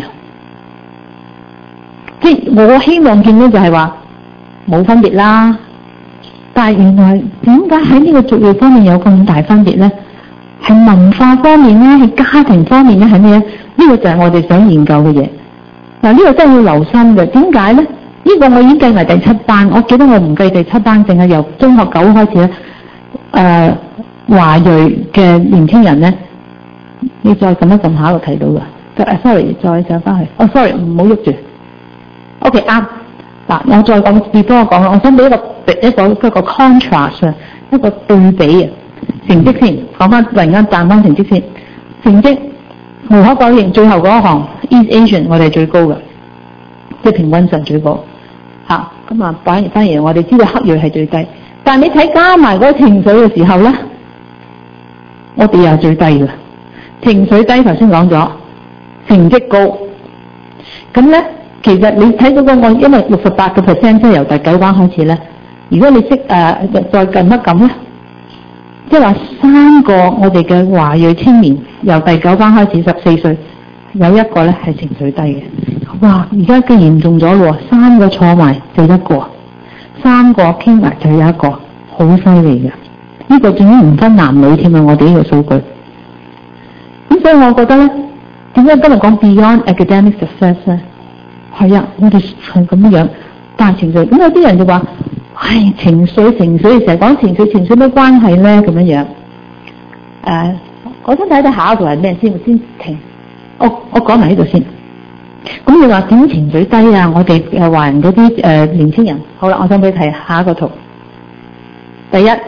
即係我希望見到就係話冇分別啦，但係原來點解喺呢個族裔方面有咁大分別咧？係文化方面咧，係家庭方面咧，係咩咧？ 呢個就係我哋想研究嘅嘢。嗱，呢個真係要留心嘅。點解咧？呢個我已經計埋第七班，我記得我唔計第七班，淨係由中學九開始咧。誒、呃，華裔嘅年輕人咧，你再撳一撳下就睇到㗎。誒 ，sorry， 再上翻去。哦 ，sorry， 唔好喐住。OK， 啱。嗱，我再講，別多我講啦。我想俾一個一個一個 contrast 啊，一個對比啊。成績先，講翻突然間彈翻成績先。成績無可否認，最後嗰一行 East Asian 我哋最高嘅，即係平均上最高。嚇，咁啊，反而反而我哋知道黑裔係最低。但係你睇加埋嗰個情緒嘅時候咧，我哋又係最低嘅。情緒低頭先講咗，成績高。咁咧，其實你睇到嗰個，因為六十八個 percent 即係由第九班開始咧。如果你識誒、呃、再撳一撳咧，即係話三個我哋嘅華裔青年由第九班開始十四歲，有一個咧係情緒低嘅。哇！而家嘅嚴重咗喎，三個坐埋就一個，三個傾埋就有一個，好犀利嘅。呢個仲要唔分男女添啊！我哋呢個數據。咁所以我覺得咧，點解今日講 beyond academic success 咧？係啊，我哋係咁樣，但係情緒咁有啲人就話。唉，情緒情緒成日講情緒情緒咩關係咧？咁樣樣，誒、呃，我想睇睇下一個係咩先，我先停。我我講埋呢度先。咁你話點情緒低啊？我哋誒華人嗰啲誒年輕人，好啦，我想俾你睇下一個圖。第一，呢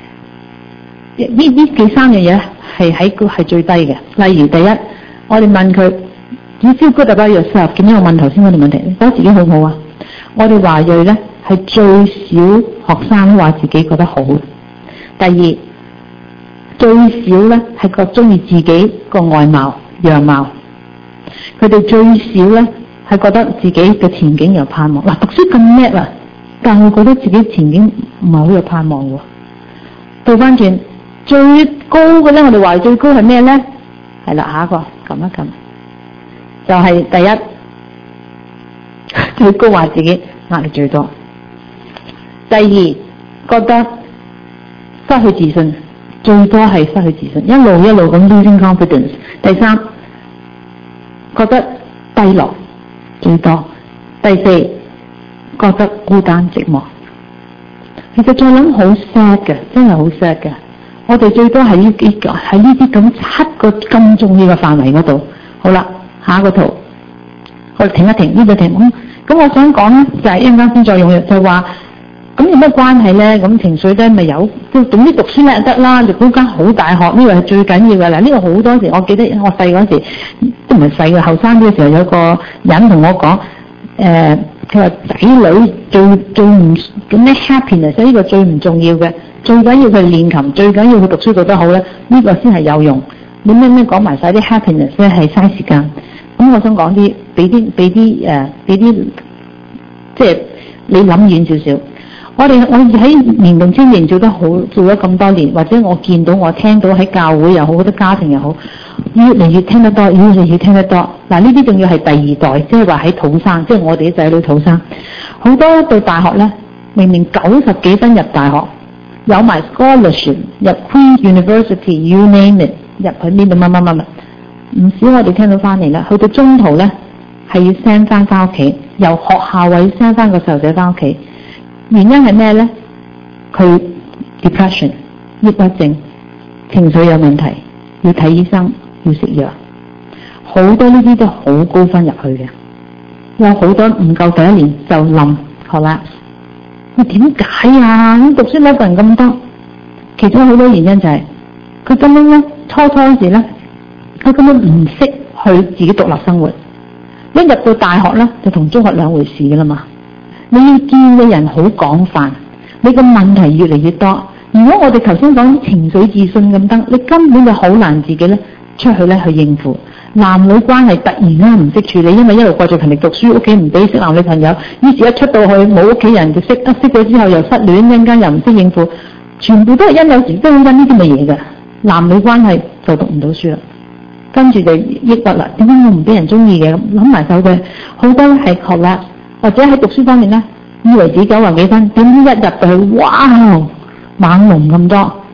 呢幾三樣嘢係喺個係最低嘅。例如第一，我哋問佢，You feel good about yourself？點樣我問頭先嗰條問題？你覺得自己好唔好啊？我哋華裔咧。係最少學生話自己覺得好。第二，最少咧係覺中意自己個外貌樣貌。佢哋最少咧係覺得自己嘅前景有盼望。嗱，讀書咁叻啊，但係覺得自己前景唔係好有盼望喎。倒翻轉，最高嘅咧，我哋話最高係咩咧？係啦，下一個撳一撳，就係、是、第一，最高話自己壓力最多。第二，覺得失去自信，最多係失去自信，一路一路咁 losing confidence。第三，覺得低落最多。第四，覺得孤單寂寞。其實再諗好 sad 嘅，真係好 sad 嘅。我哋最多係呢幾個喺呢啲咁七個咁重要嘅範圍嗰度。好啦，下一個圖，我哋停一停呢個停。咁咁，我想講咧就係一陣間先再用嘅，就係話。咁有咩關係咧？咁情緒低咪有，即總之讀書叻得啦，讀嗰間好大學呢個係最緊要嘅。嗱，呢個好多時，我記得我細嗰時都唔係細嘅，後生啲嘅時候有個人同我講，誒佢話仔女最最唔咁咩 happiness 呢個最唔重要嘅，最緊要佢練琴，最緊要佢讀書讀得好咧，呢、這個先係有用。你咩咩講埋晒啲 happiness 咧係嘥時間。咁我想講啲，俾啲俾啲誒，俾啲即係你諗遠少少。我哋我喺年齡青年做得好，做咗咁多年，或者我見到我聽到喺教會又好，好多家庭又好，越嚟越聽得多，越嚟越聽得多。嗱，呢啲仲要係第二代，即係話喺土生，即係我哋啲仔女土生，好多到大學咧，明明九十幾分入大學，有埋 scholarship 入 Queen's University，you name it， 入去呢度乜乜乜乜，唔少我哋聽到翻嚟啦。去到中途咧，係要 send 翻翻屋企，由學校位 send 翻個細路仔翻屋企。原因係咩咧？佢 depression 抑鬱症，情緒有問題，要睇醫生，要食藥。好多呢啲都好高分入去嘅，有好多唔夠第一年就冧，好啦。你點解啊？咁讀書叻個人咁多，其中好多原因就係、是、佢根本咧初初時咧，佢根本唔識去自己獨立生活。一入到大學咧，就同中學兩回事噶啦嘛。你要見嘅人好廣泛，你個問題越嚟越多。如果我哋頭先講情緒自信咁得，你根本就好難自己咧出去咧去應付男女關係。突然間唔識處理，因為一路掛住勤力讀書，屋企唔俾識男女朋友，於是一出到去冇屋企人就識，得識咗之後又失戀，一陣間又唔識應付，全部都係因有時都係因呢啲嘅嘢嘅。男女關係就讀唔到書啦，跟住就抑鬱啦。點解我唔俾人中意嘅？諗埋手嘅好多係學啦。或者喺讀書方面咧，以為自己九十幾分，點知一入到去，哇，猛龍咁多，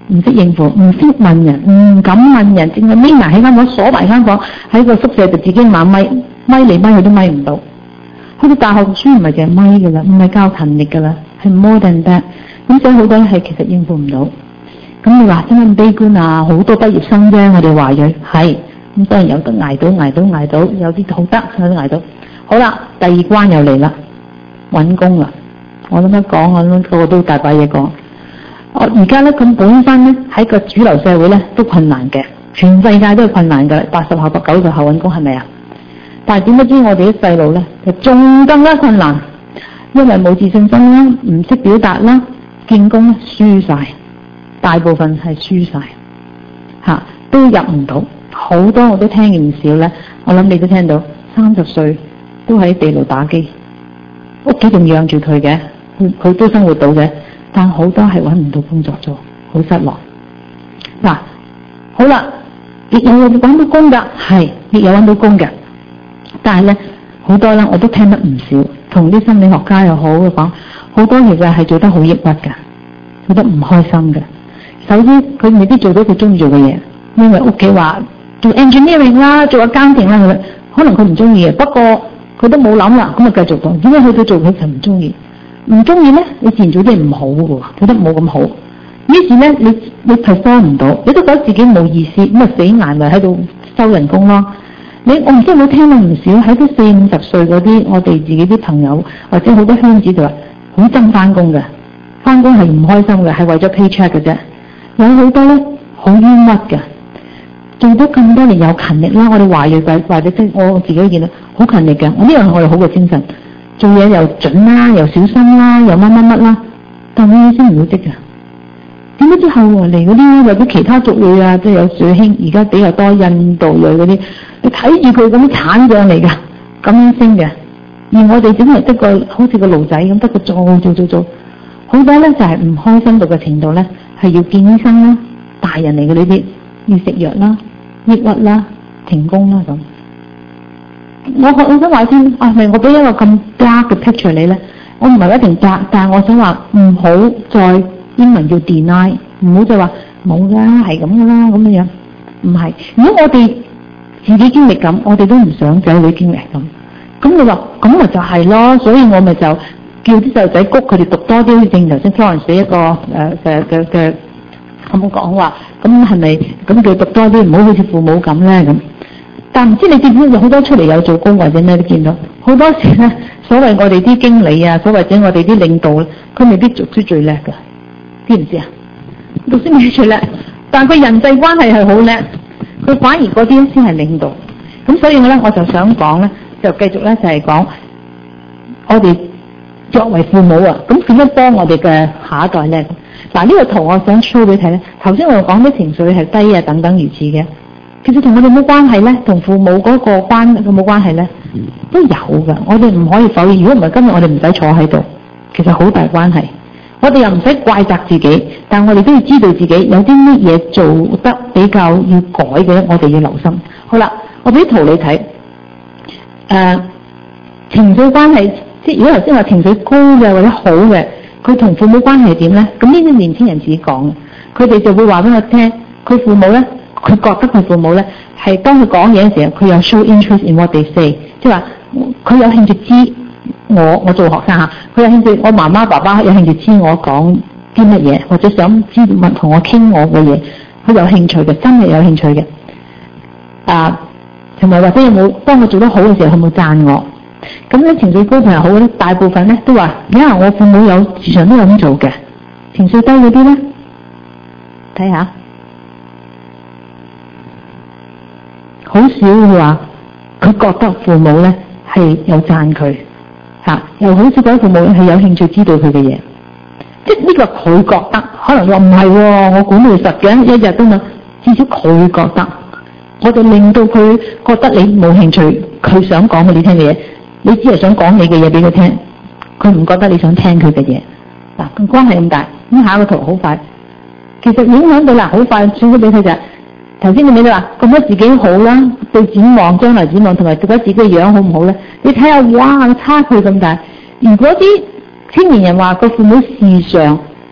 唔識應付，唔識問人，唔敢問人，淨係匿埋喺間房，鎖埋間房，喺個宿舍就自己猛咪咪嚟咪去都咪唔到。去到大學讀書唔係淨係咪噶啦，唔係教勤力噶啦，係 more than that。咁所以好多係其實應付唔到。咁你話真係咁悲觀啊？好多畢業生啫，我哋華裔係咁，當然有得捱到捱到捱到，有啲好得有得捱到。好啦，第二關又嚟啦，揾工啦。我諗一講，我諗個個都大把嘢講。我而家咧咁本身咧喺個主流社會咧都困難嘅，全世界都係困難嘅，八十後、八九十後揾工係咪啊？但係點不知我哋啲細路咧就仲更加困難，因為冇自信心啦，唔識表達啦，見工咧輸晒，大部分係輸晒，嚇、啊、都入唔到。好多我都聽見唔少咧，我諗你都聽到，三十歲都喺地牢打機，屋企仲養住佢嘅，佢佢都生活到嘅。但好多係揾唔到工作做，好失落。嗱、啊，好啦，亦有揾到工㗎，係亦有揾到工嘅。但係咧，好多啦，我都聽得唔少，同啲心理學家又好嘅講，好多其實係做得好抑鬱㗎，做得唔開心嘅。首先，佢未必做到佢中意做嘅嘢，因為屋企話做 engineering 啦，做下家庭啦，佢可能佢唔中意嘅。不過佢都冇諗啦，咁啊繼續做。點解去到做佢就唔中意？唔中意咧，你自然做啲唔好嘅喎，做得冇咁好。於是咧，你你 perform 唔到，你都覺得自己冇意思，咁啊死捱咪喺度收人工咯。你我唔知有冇聽到唔少喺啲四五十歲嗰啲，我哋自己啲朋友或者好多圈子就話好憎翻工嘅，翻工係唔開心嘅，係為咗 paycheck 嘅啫。有好多咧好冤屈嘅，做咗咁多年有勤力啦，我哋華裔或者即我自己見到好勤力嘅，我呢樣係我哋好嘅精神。做嘢又準啦，又小心啦，又乜乜乜啦，但係你先唔到職嘅。點解之後嚟嗰啲或者其他族裔啊，即係有最興，而家比較多印度裔嗰啲，你睇住佢咁鏟上嚟㗎，咁樣升嘅。而我哋只係得個好似個驢仔咁，得個做做做做，好多咧就係唔開心到嘅程度咧，係要見醫生啦，大人嚟嘅呢啲，要食藥啦，抑鬱啦，停工啦咁。我我想話先，啊，係我俾一個咁 dark 嘅 picture 你咧，我唔係一定 dark，但係我想話唔好再英文叫 deny， 唔好再話冇啦，係咁噶啦咁樣樣，唔係。如果我哋自己經歷咁，我哋都唔想仔女經歷咁，咁你話咁咪就係咯，所以我咪就叫啲細路仔谷佢哋讀多啲，正頭先 Florence 寫一個誒嘅嘅嘅咁講話，咁係咪咁叫讀多啲，唔好好似父母咁咧咁。但唔知你知唔知有好多出嚟有做工或者咩都見到，好多時咧，所謂我哋啲經理啊，所謂或者我哋啲領導咧，佢未必讀書最叻㗎，知唔知啊？讀書未必最叻，但佢人際關係係好叻，佢反而嗰啲先係領導。咁所以我咧我就想講咧，就繼續咧就係講我哋作為父母啊，咁點樣幫我哋嘅下一代咧？嗱，呢個圖我想 show 俾你睇咧。頭先我講啲情緒係低啊，等等如此嘅。其實同我哋冇關係咧，同父母嗰個關佢冇關係咧，都有㗎。我哋唔可以否認。如果唔係今日我哋唔使坐喺度，其實好大關係。我哋又唔使怪責自己，但我哋都要知道自己有啲乜嘢做得比較要改嘅，我哋要留心。好啦，我俾圖你睇。誒、呃，情緒關係，即係如果頭先話情緒高嘅或者好嘅，佢同父母關係係點咧？咁呢啲年輕人自己講，佢哋就會話俾我聽，佢父母咧。佢覺得佢父母咧係當佢講嘢嘅時候，佢有 show interest in what they say， 即係話佢有興趣知我我做學生嚇，佢有興趣，我媽媽爸爸有興趣知我講啲乜嘢，或者想知問同我傾我嘅嘢，佢有興趣嘅，真係有興趣嘅。啊，同埋或者有冇當佢做得好嘅時候，佢有冇讚我？咁咧情緒高同埋好咧，大部分咧都話，因為我父母有時常都有咁做嘅。情緒低嗰啲咧，睇下。好少會話佢覺得父母咧係有讚佢嚇，又好少覺得父母係有興趣知道佢嘅嘢，即係呢個佢覺得，可能話唔係喎，我管佢實嘅，一日都冇，至少佢覺得，我哋令到佢覺得你冇興趣，佢想講俾你聽嘅嘢，你只係想講你嘅嘢俾佢聽，佢唔覺得你想聽佢嘅嘢，嗱，咁關係咁大。咁下一個圖好快，其實影響到啦，好快轉咗俾佢就係。頭先你咪話覺得自己好啦，對展望將來展望同埋覺得自己嘅樣好唔好咧？你睇下，哇，差距咁大。如果啲青年人話個父母時常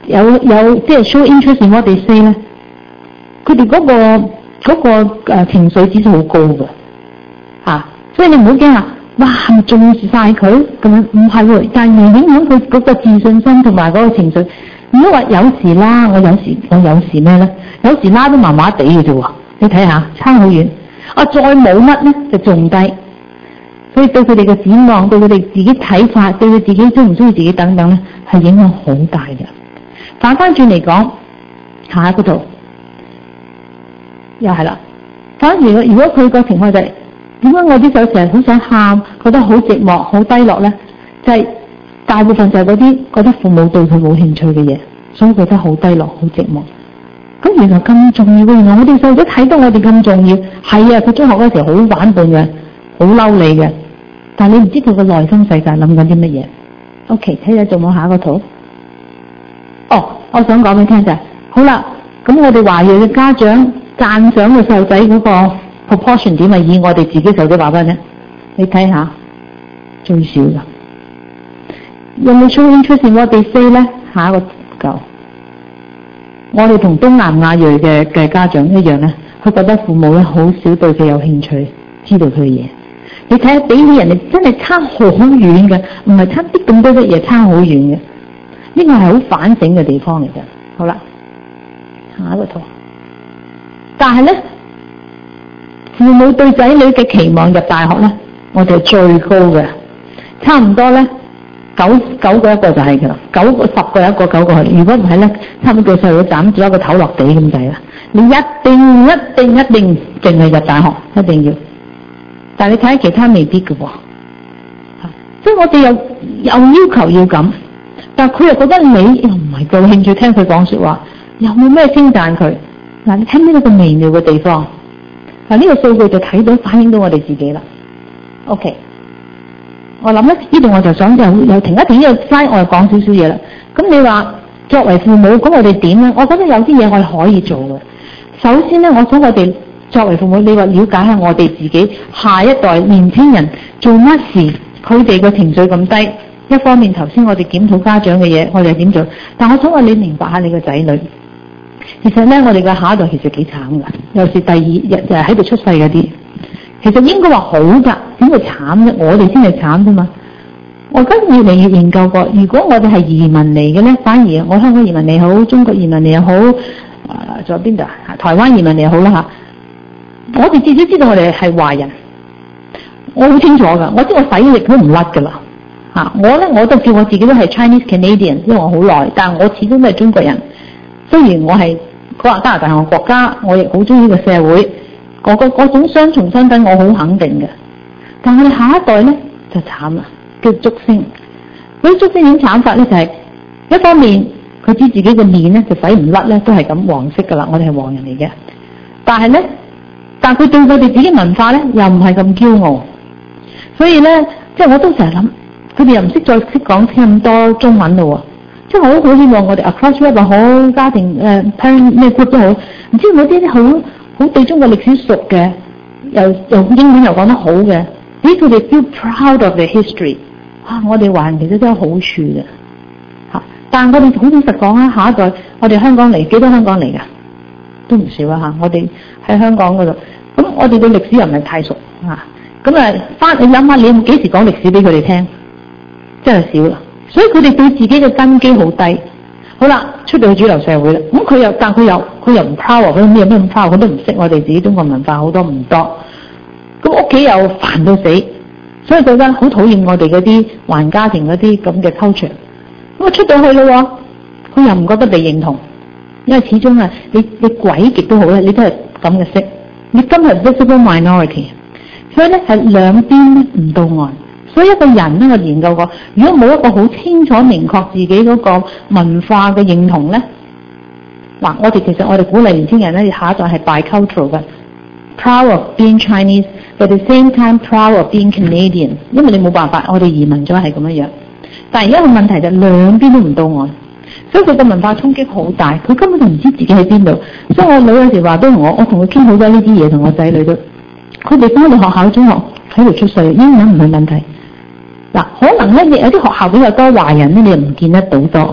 有有即係 show interest in what they say 咧，佢哋嗰個嗰、嗰個、呃、情緒指數好高嘅嚇、啊，所以你唔好驚啊！哇，係咪重視晒佢咁樣？唔係喎，但係唔影響佢嗰個自信心同埋嗰個情緒。如果話有時啦，我有時我有時咩咧？有時啦都麻麻地嘅啫喎，你睇下差好遠。啊，再冇乜咧就仲低，所以對佢哋嘅展望、對佢哋自己睇法、對佢自己中唔中意自己等等咧，係影響好大嘅。反翻轉嚟講，下一個圖又係啦。反而如果佢個情況就係點解我啲手成日好想喊，覺得好寂寞、好低落咧？就係、是、大部分就係嗰啲覺得父母對佢冇興趣嘅嘢，所以覺得好低落、好寂寞。咁原來咁重要嘅，原來我哋細仔睇到我哋咁重要，係啊！佢中學嗰時好反叛嘅，好嬲你嘅，但係你唔知佢個內心世界諗緊啲乜嘢。OK， 睇下仲冇下一個圖。哦，我想講俾你聽就係、是，好啦，咁我哋華裔嘅家長讚賞個細路仔嗰個 proportion 點啊？以我哋自己細仔話翻咧，你睇下最少噶，有冇 show interest in what they say 咧？下一個夠。我哋同東南亞裔嘅嘅家長一樣咧，佢覺得父母咧好少對佢有興趣，知道佢嘅嘢。你睇下比起人哋真係差好遠嘅，唔係差啲咁多嘅嘢，差好遠嘅。呢個係好反省嘅地方嚟嘅。好啦，下一個圖。但係咧，父母對仔女嘅期望入大學咧，我哋係最高嘅，差唔多咧。九九個一個就係㗎啦，九個十個一個九個係。如果唔係咧，差唔多叫細路斬咗一個頭落地咁滯啦。你一定一定一定淨係入大學，一定要。但係你睇下其他未必嘅喎，即係我哋又有要求要咁，但係佢又覺得你又唔係夠興趣聽佢講説話，又冇咩稱讚佢。嗱，你睇唔睇到個微妙嘅地方？嗱，呢個數據就睇到反映到我哋自己啦。OK。我諗咧，呢度我就想又又停一停呢個 slide，我又講少少嘢啦。咁你話作為父母，咁我哋點咧？我覺得有啲嘢我哋可以做嘅。首先咧，我想我哋作為父母，你話了解下我哋自己下一代年輕人做乜事，佢哋嘅情緒咁低。一方面頭先我哋檢討家長嘅嘢，我哋係點做？但我想話你明白下你個仔女。其實咧，我哋嘅下一代其實幾慘㗎，尤其是第二日就係喺度出世嗰啲。其實應該話好㗎，點會慘啫？我哋先係慘啫嘛。我跟越嚟越研究過，如果我哋係移民嚟嘅咧，反而我香港移民嚟好，中國移民嚟又好，誒、呃，仲有邊度啊？台灣移民嚟又好啦嚇。我哋至少知道我哋係華人，我好清楚㗎。我知我洗力都唔甩㗎啦嚇。我咧我都叫我自己都係 Chinese Canadian，因為我好耐，但係我始終都係中國人。雖然我係加拿大係國家，我亦好中意呢個社會。我個嗰種雙重身份我好肯定嘅，但係我哋下一代咧就慘啦，叫竹升。嗰啲竹升點慘法咧就係、是、一方面佢知自己個面咧就洗唔甩咧，都係咁黃色噶啦，我哋係黃人嚟嘅。但係咧，但係佢對佢哋自己文化咧又唔係咁驕傲，所以咧即係我都成日諗，佢哋又唔識再識講咁多中文咯喎。即係我都好希望我哋 across group 好家庭誒 parent 咩 group 都好，唔知有冇啲好。好對中國歷史熟嘅，又又英文又講得好嘅，咦佢哋 feel proud of the history， 啊我哋華人其實都有好處嘅嚇，但係我哋好老實講啊，下一代我哋香港嚟幾多香港嚟㗎？都唔少啊嚇，我哋喺香港嗰度，咁我哋對歷史又唔係太熟嚇，咁啊翻你諗下，你幾時講歷史俾佢哋聽？真係少啦，所以佢哋對自己嘅根基好低。好啦，出到去主流社會啦，咁佢又但佢又佢又唔 proud，佢咩咩咁 proud，佢都唔識我哋自己中國文化好多唔多，咁屋企又煩到死，所以覺得好討厭我哋嗰啲環家庭嗰啲咁嘅 culture。咁啊出到去咯，佢又唔覺得被認同，因為始終啊，你你鬼極都好咧，你都係咁嘅色，你今日 visible minority， 所以咧係兩邊咧唔到岸。所以一個人咧，我研究過，如果冇一個好清楚明確自己嗰個文化嘅認同咧，嗱，我哋其實我哋鼓勵年輕人咧，下一代係 bicultural 嘅 ，proud of being Chinese，but at the same time proud of being Canadian， 因為你冇辦法，我哋移民咗係咁樣樣。但係而家個問題就兩邊都唔到岸，所以佢嘅文化衝擊好大，佢根本就唔知自己喺邊度。所以我女有時話都同我，我同佢傾好多呢啲嘢，同我仔女都，佢哋翻到學校中學喺度出世，英文唔係問題。嗱，可能咧，你有啲學校比較多華人咧，你又唔見得到多。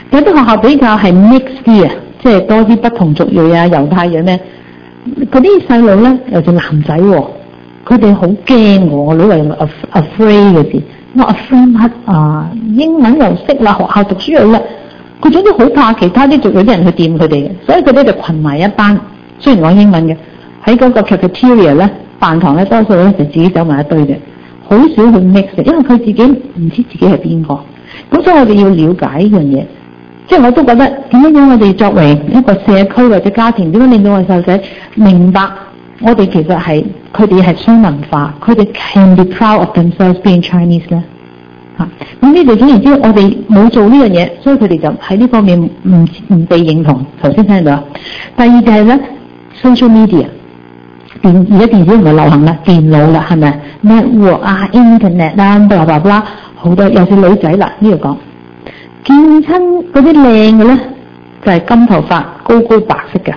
有啲學校比較係 mix 啲啊，即係多啲不同族裔啊、猶太人咧，嗰啲細路咧又做男仔喎，佢哋好驚喎，我女話 afraid 嘅字，我 afraid 乜啊？英文又識啦，學校讀書又叻，佢總之好怕其他啲族裔啲人去掂佢哋嘅，所以佢哋就群埋一班，雖然講英文嘅，喺嗰個 cafeteria 咧飯堂咧多數咧就自己走埋一堆嘅，好少去 mix 嘅，因為佢自己唔知自己係邊個，咁所以我哋要了解呢樣嘢。即係我都覺得點樣樣我哋作為一個社區或者家庭，點樣令到我細路仔明白我哋其實係佢哋係雙文化，佢哋 can be proud of themselves being Chinese 咧嚇。咁呢度總言之，我哋冇做呢樣嘢，所以佢哋就喺呢方面唔唔被認同。頭先聽到。第二就係咧 social media， 電而家電子唔係流行啦，電腦啦係咪 network 啊 internet 啊 blah blah blah 好多，尤其女仔啦呢度講。見親嗰啲靚嘅咧，就係、是、金頭髮、高高白色嘅。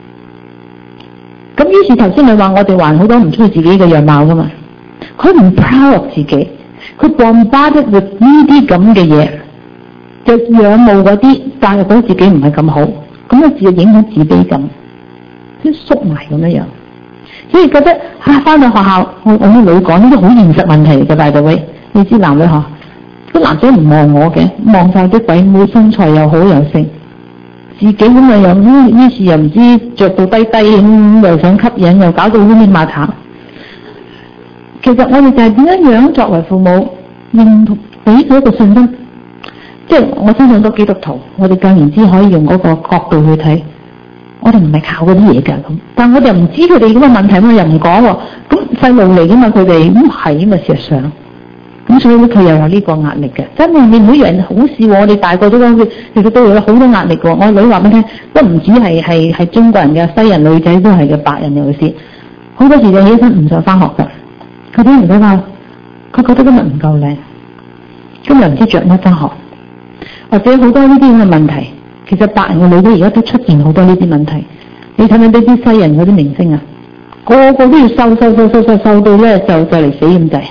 咁於是頭先你話我哋還好多唔中意自己嘅樣貌噶嘛？佢唔 proud of 自己，佢 bombarded with 呢啲咁嘅嘢，就仰慕嗰啲，但係覺得自己唔係咁好，咁啊自影響自卑感，即係縮埋咁樣樣。所以覺得嚇翻到學校，我我啲女講呢啲好現實問題嚟嘅，大到位，你知男女學。啲男仔唔望我嘅，望晒啲鬼妹身材又好又性，自己咁嘅樣，於是又唔知着到低低咁，又想吸引，又搞到烏面馬塔。其實我哋就係點樣樣作為父母，認同俾佢一個信心，即係我相信好多基督徒，我哋更然之可以用嗰個角度去睇，我哋唔係靠嗰啲嘢㗎咁，但我哋又唔知佢哋咁嘅問題，我又唔講喎，咁細路嚟㗎嘛，佢哋咁係咁啊，事實上。咁所以咧，佢又有呢個壓力嘅。真係你每樣好事喎，我哋大個都講佢，其實都有好多壓力嘅。我女話俾你聽，都唔止係係係中國人嘅，西人女仔都係嘅，白人尤其是。好多時就起身唔想翻學㗎，佢點唔想翻？佢覺得今日唔夠靚，今日唔知着乜翻學，或者好多呢啲咁嘅問題。其實白人嘅女仔而家都出現好多呢啲問題。你睇唔睇到啲西人嗰啲明星啊？個個都要瘦瘦瘦瘦瘦瘦到咧，就就嚟死咁滯。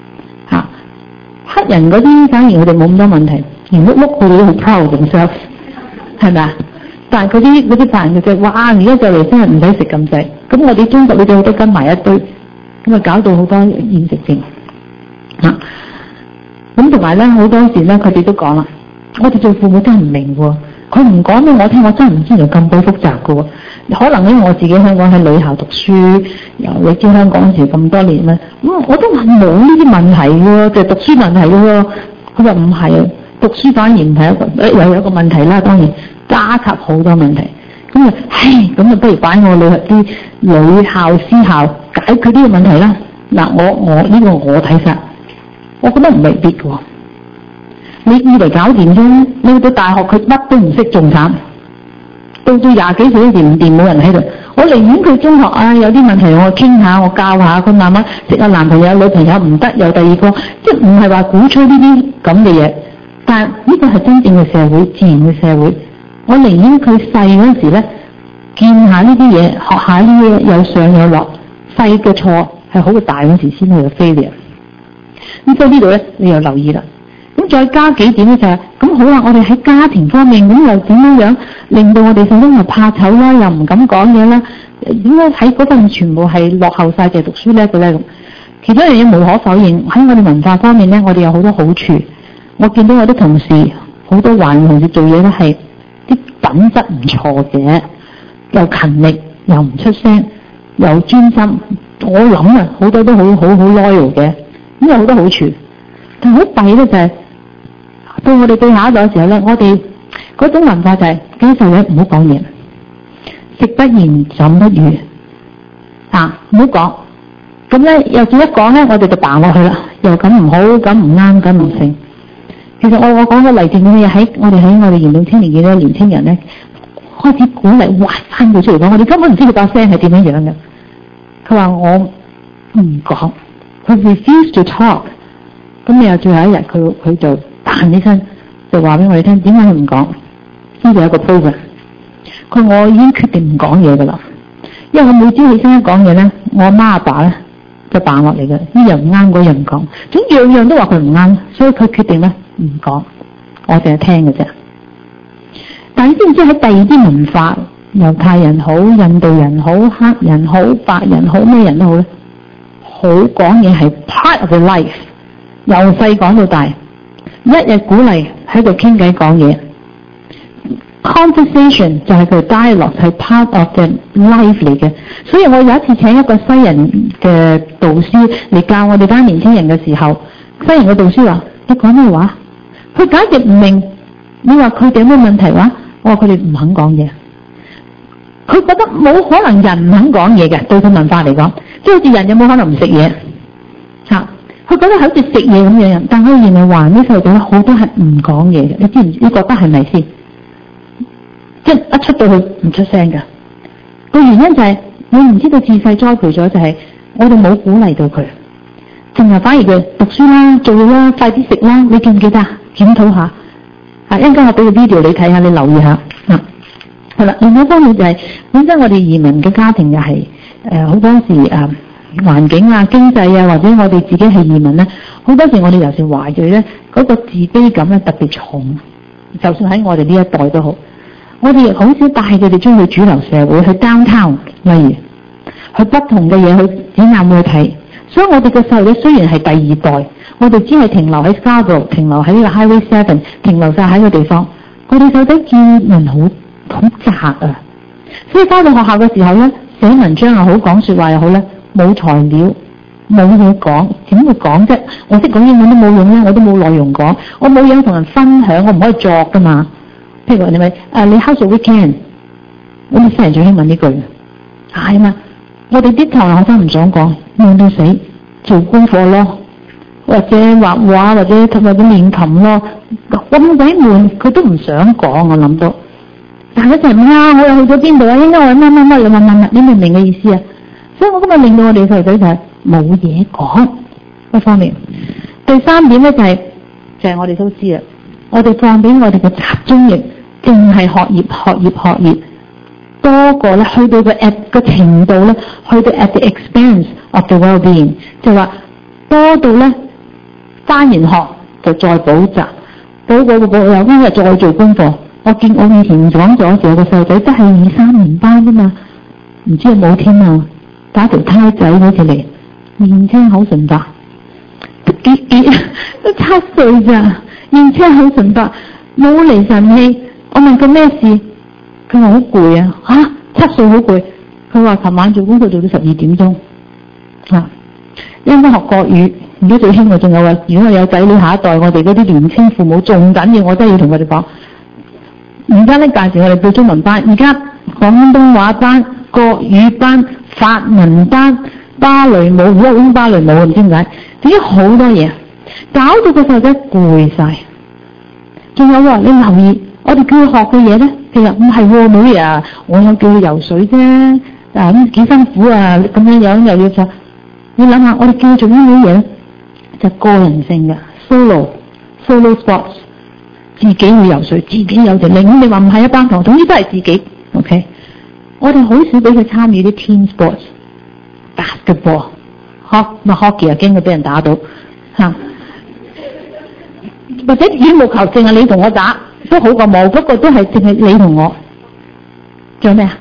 黑人嗰啲反而佢哋冇咁多問題，而碌碌佢哋都好 proud of themselves，係咪啊？但係嗰啲嗰啲白人就哇，而家就嚟真係唔使食咁滯，咁我哋中國女仔好多跟埋一堆，咁啊搞到好多厭食症啊！咁同埋咧好多時咧，佢哋都講啦，我哋做父母真係唔明喎，佢唔講俾我聽，我真係唔知原來咁鬼複雜嘅喎。可能因為我自己香港喺女校讀書，又你知香港嗰時咁多年咧，咁我都冇呢啲問題喎，就係讀書問題嘅喎。佢話唔係，讀書反而唔係一個，誒又有一個問題啦，當然加插好多問題。咁啊，唉，咁啊不如擺我女啲女校私校解決呢個問題啦。嗱，我我呢個我睇法，我覺得唔未必嘅喎。你以為搞掂啫？你去到大學佢乜都唔識，仲慘。到到廿幾歲嗰時唔掂，冇人喺度。我寧願佢中學啊有啲問題我傾下，我教下佢慢慢識下男朋友女朋友唔得有第二個，即係唔係話鼓吹呢啲咁嘅嘢。但係呢個係真正嘅社會，自然嘅社會。我寧願佢細嗰時咧見下呢啲嘢，學下呢啲嘢有上有落，細嘅錯係好過大嗰時先去嘅 failure。咁所以呢度咧你又留意啦。咁再加幾點咧就係、是、咁好啦，我哋喺家庭方面咁又點樣樣令到我哋細佬又怕醜啦，又唔敢講嘢啦，點解喺嗰份全部係落後晒嘅讀書叻嘅咧？咁其中一樣嘢無可否認喺我哋文化方面咧，我哋有好多好處。我見到我啲同事好多華人同事做嘢咧係啲品質唔錯嘅，又勤力又唔出聲又專心。我諗啊，好多都好好好 loyal 嘅，咁有好多好處。但好弊咧就係、是。到我哋對下一代嘅時候咧，我哋嗰種文化就係幾歲咧唔好講嘢，食不言寢不語啊，唔好講。咁咧又只一講咧，我哋就扮落去啦，又咁唔好，咁唔啱，咁唔成。其實我我講個例子嘅嘢喺我哋喺我哋研到青年嘅咧，年青人咧開始鼓勵挖翻佢出嚟講，我哋根本唔知佢把聲係點樣樣嘅。佢話我唔講，佢 refuse to talk。咁你又最後一日，佢佢就彈起身就話俾我哋聽，點解佢唔講？呢度有一個 program， 佢我已經決定唔講嘢噶啦，因為我每朝起身一講嘢咧，我阿媽阿爸咧就扮落嚟嘅，呢樣唔啱，嗰樣唔講，總樣樣都話佢唔啱，所以佢決定咧唔講，我淨係聽嘅啫。 但係你知唔知喺第二啲文化，猶太人好、印度人好、黑人好、白人好，咩人都好咧，好講嘢係 part of the life， 由細講到大，一日鼓勵喺度傾偈講嘢。Conversation 就係佢 dialogue 係 part of the life 嚟嘅，所以我有一次請一個西人嘅導師嚟教我哋班年輕人嘅時候，西人嘅導師話：你講咩話？佢簡直唔明。你話佢哋有咩問題話？我話佢哋唔肯講嘢。佢覺得冇可能人唔肯講嘢嘅，對佢文化嚟講，即係好似人有冇可能唔食嘢？嚇，佢覺得好似食嘢咁樣，但佢原來話啲細路仔好多係唔講嘢嘅，你知唔知？你覺得係咪先？即係一出到去唔出聲㗎，個原因就係你唔知道自細栽培咗，就係我哋冇鼓勵到佢，淨係反而佢讀書啦、做嘢啦、快啲食啦。你記唔記得啊？檢討下啊！一陣間我俾個 video 你睇下，你留意下啊。係啦，另一方面就係、是、本身我哋移民嘅家庭又係誒好多時誒、呃、環境啊、經濟啊，或者我哋自己係移民咧，好多時我哋尤其華裔咧嗰個自卑感咧特別重，就算喺我哋呢一代都好。我哋好少帶佢哋出去主流社會，去 downtown， 例如去不同嘅嘢去展覽會去睇。所以我哋嘅細路仔雖然係第二代，我哋只係停留喺 Scarborough， 停留喺呢個 Highway Seven， 停留晒喺個地方。佢哋細路仔見人好好窄啊，所以返到學校嘅時候咧，寫文章又好，講說話又好咧，冇材料，冇嘢講，點會講啫？我識講英文都冇用咧，我都冇內容講，我冇嘢同人分享，我唔可以作噶嘛。譬如你咪誒，你 how's your weekend？ 我咪識人做英文呢句係嘛？我哋啲堂學生唔想講，悶到死，做功課咯，或者畫畫，或者或者練琴咯，咁鬼悶，佢都唔想講。我諗到，但係一齊啊，我又去咗邊度啊？應該我乜乜乜，你問問你明唔明嘅意思啊？所以我今日令到我哋細路仔就係冇嘢講一方面。第三點咧就係、是、就係、是、我哋都知啦，我哋放俾我哋嘅集中力。淨係學業、學業、學業，多過咧去到個 at 個程度咧，去到 at the expense of the well-being， 就話多到咧返完學就再補習，補補補補又今日再做功課。我見我以前講咗時候個細路仔都係二三年班啫嘛，唔知有冇添啊？打條呔仔好似嚟，面青口唇白，都幾幾都七歲咋，面青口唇白，冇嚟神氣。我問佢咩事，佢話好攰啊！吓、啊，七歲好攰。佢話琴晚做功課做到十二點鐘。啊，應該學國語，而家最興嘅仲有話，如果我有仔女下一代，我哋嗰啲年輕父母仲緊要，我真係要同佢哋講。而家咧介紹我哋報中文班，而家廣東話班、國語班、法文班、芭蕾舞，而家講芭蕾舞唔知點解，總之好多嘢，搞到個細路仔攰晒。仲有話你留意。我哋叫佢學嘅嘢咧，其實唔係喎，每日啊，我有叫佢游水啫，啊咁幾辛苦啊，咁樣樣又要做。你諗下，我哋叫佢做呢啲嘢咧，就是、個人性嘅 solo solo sports， 自己去游水，自己有條領。咁你話唔係一班堂，總之都係自己。OK， 我哋好少俾佢參與啲 team sports，basketball， 學咪 hockey 啊，驚佢俾人打到嚇、啊，或者羽毛球淨係你同我打。都好過冇，不過都係淨係你同我。仲有咩啊？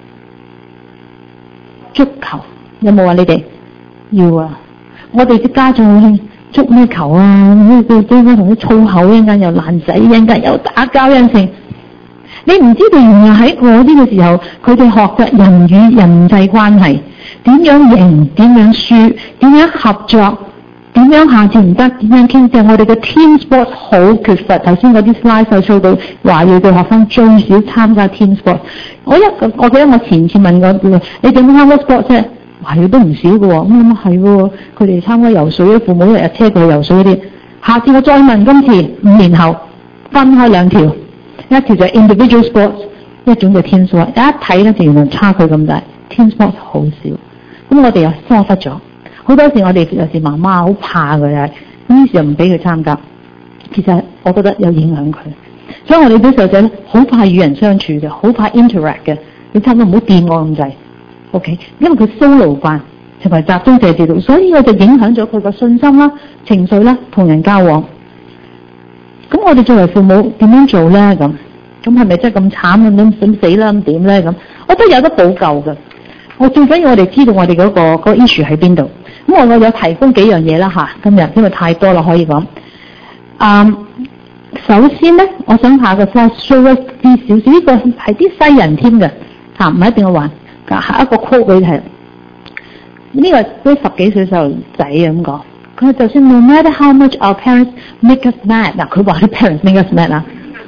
足球有冇啊？你哋要啊！我哋啲家長好興足咩球啊？咩叫對方同啲粗口，一陣間又爛仔，一陣間又打交，一陣成。你唔知道原來喺我呢個時候，佢哋學嘅人與人際關係，點樣贏，點樣輸，點樣合作。點樣下次唔得？點樣傾？就係我哋嘅 team sport 好缺乏。頭先嗰啲 slide 就 show 到華裔嘅學生最少參加 team sport。我一我記得我前次問過你哋有冇參加 sport 啫？華裔都唔少嘅喎。咁諗係喎，佢哋參加游水，父母日日車佢去游水嗰啲。下次我再問，今次五年後分開兩條，一條就係 individual sports， 一種就 team sport。一睇咧就原來差距咁大 ，team sport 好少。咁我哋又疏忽咗。好多時我哋有時媽媽好怕佢係，咁於是又唔俾佢參加。其實我覺得有影響佢，所以我哋啲細路仔咧好怕與人相處嘅，好怕 interact 嘅。你差唔多唔好掂我咁滯 ，OK？ 因為佢 solo 慣，同埋集中社交，所以我就影響咗佢個信心啦、情緒啦、同人交往。咁我哋作為父母點樣做咧？咁咁係咪真係咁慘啊？咁咁死啦咁點咧咁？我覺得有得補救嘅。我最緊要我哋知道我哋嗰、嗰個、嗰個 issue 喺邊度。咁我我有提供幾樣嘢啦嚇，今日因為太多啦可以講。啊、嗯，首先咧，我想下個 slide show 一啲少少，呢個係啲西人添嘅嚇，唔係一定要還。下一個 quote 俾你睇，呢、這個啲十幾歲細路仔啊咁講，佢話就算 no matter how much our parents make us mad， 嗱佢話啲 parents make us mad 啦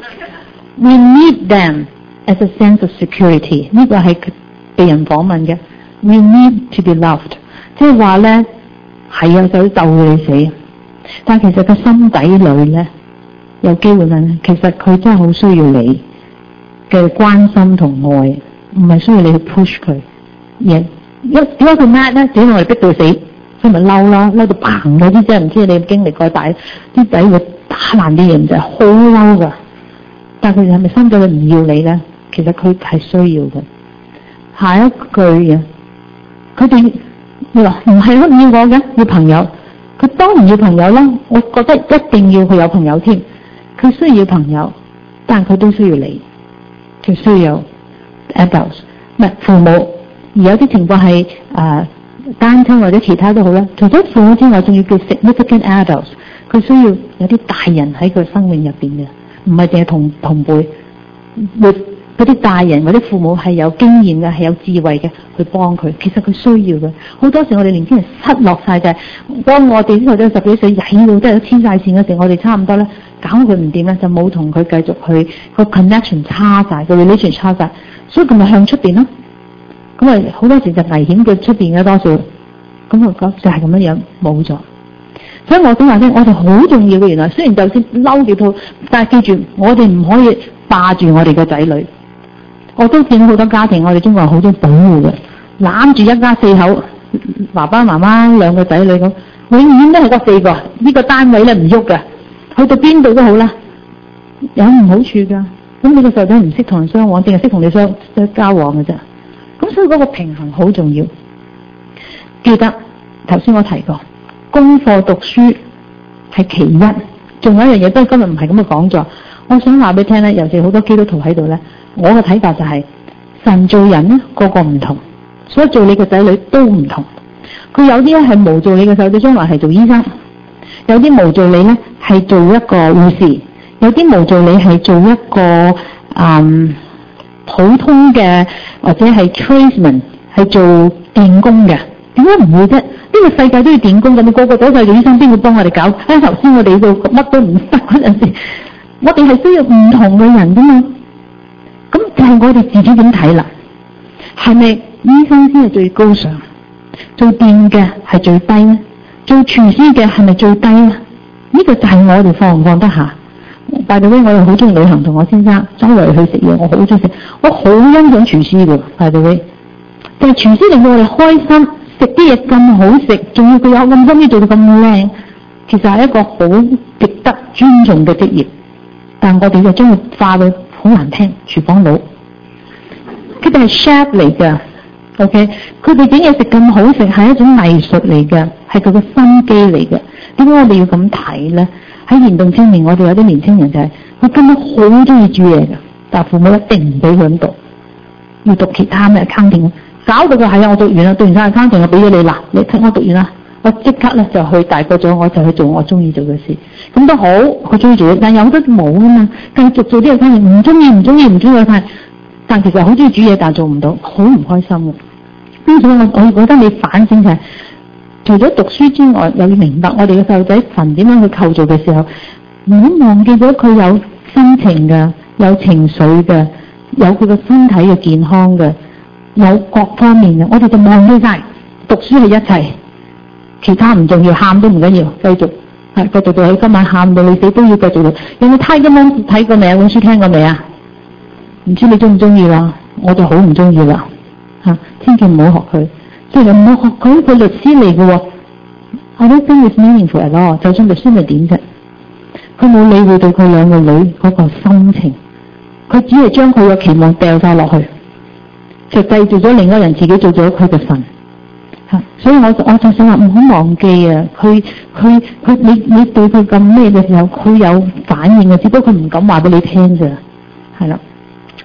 ，we need them as a sense of security。呢個係被人訪問嘅 ，we need to be loved， 即係話咧係啊，就鬥你死，但係其實個心底裏咧有機會問，其實佢真係好需要你嘅關心同愛。唔係需要你去 push 佢，嘢一點解佢 mad 咧？只係我哋逼到死，佢咪嬲啦，嬲到砰嗰啲啫。唔知你經歷過，但係啲仔會打爛啲嘢，唔就係好嬲噶。但係佢哋係咪心底裏唔要你咧？其實佢係需要嘅。下一句嘅，佢哋你話唔係咯，唔要我嘅，要朋友。佢當然要朋友啦，我覺得一定要佢有朋友添。佢需要朋友，但係佢都需要你，佢需要。adults 唔係父母，而有啲情況係誒單親或者其他都好啦。除咗父母之外，仲要叫 significant adults， 佢需要有啲大人喺佢生命入邊嘅，唔係淨係同同輩，會嗰啲大人或者父母係有經驗嘅，係有智慧嘅去幫佢。其實佢需要嘅。好多時我哋年輕人失落晒就係、是，當我哋呢個都十幾歲曳到，即係黐晒線嗰時，我哋差唔多咧搞佢唔掂咧，就冇同佢繼續去個 connection 差晒，個 relation 差晒。所以佢咪向出邊咯，咁啊好多時就危險嘅出邊嘅多數，咁我覺就係咁樣樣冇咗。所以我想話咧，我哋好重要嘅，原來雖然就算嬲幾套，但係記住我哋唔可以霸住我哋嘅仔女。我都見到好多家庭，我哋中國人好多保護嘅，攬住一家四口，爸爸媽媽兩個仔女咁，永遠都係嗰四個，呢、這個單位咧唔喐嘅，去到邊度都好啦，有唔好處噶。咁你個細路仔唔識同人相往，淨係識同你相交往嘅啫。咁所以嗰個平衡好重要。記得頭先我提過，功課讀書係其一，仲有一樣嘢，不過今日唔係咁嘅講座。我想話俾你聽咧，尤其好多基督徒喺度咧，我嘅睇法就係、是、神做人咧個個唔同，所以做你嘅仔女都唔同。佢有啲咧係模造你嘅細路仔，將來係做醫生；有啲模造你咧係做一個護士。有啲模造你係做一個嗯普通嘅或者係 tradesman 係做電工嘅，點解唔會啫？呢、這個世界都要電工嘅，你個個都係做醫生，邊個幫我哋搞？啊頭先我哋做乜都唔得嗰陣時，我哋係需要唔同嘅人噶嘛。咁就係我哋自己點睇啦？係咪醫生先係最高尚？做電嘅係最低咧？做廚師嘅係咪最低咧？呢、這個就係我哋放唔放得下。by the way，我又好中意旅行，同我先生周圍去食嘢，我好中意食，我好欣賞廚師嘅。by the way，但係廚師令到我哋開心，食啲嘢咁好食，仲要佢有咁心機做到咁靚，其實係一個好值得尊重嘅職業。但我哋就將佢化到好難聽，廚房佬，佢哋係 chef 嚟嘅 ，OK， 佢哋整嘢食咁好食係一種藝術嚟嘅，係佢嘅心機嚟嘅。點解我哋要咁睇咧？喺言動青年，我哋有啲年青人就係、是、佢根本好中意煮嘢嘅，但父母一定唔俾佢咁讀，要讀其他咩 accounting，搞到佢係啊，我讀完啦，讀完晒 accounting，我俾咗你啦，你睇我讀完啦，我即刻咧就去大個咗，我就去做我中意做嘅事，咁都好，佢中意做，但有好多冇啊嘛，繼續做啲嘢生意，唔中意唔中意唔中意嘅，但其實好中意煮嘢，但做唔到，好唔開心嘅。咁所以我我覺得你反省就係、是。除咗讀書之外，又要明白我哋嘅細路仔神點樣去構造嘅時候，唔好忘記咗佢有心情嘅，有情緒嘅，有佢個身體嘅健康嘅，有各方面嘅。我哋就忘記晒讀書係一切，其他唔重要，喊都唔緊要，繼續係繼續到喺今晚喊到你死都要繼續。有冇睇今晚睇過未啊？本書聽過未啊？唔知你中唔中意啦？我就好唔中意啦嚇，千祈唔好學佢。即係唔好學佢，佢律師嚟嘅喎。I don't think it's meaningful at all。就算律師咪點啫？佢冇理會到佢兩個女嗰個心情，佢只係將佢嘅期望掉晒落去，就製造咗另一個人自己做咗佢嘅神嚇。所以我我就想話唔好忘記啊！佢佢佢你你對佢咁咩嘅時候，佢有反應嘅，只不過佢唔敢話俾你聽咋，係啦。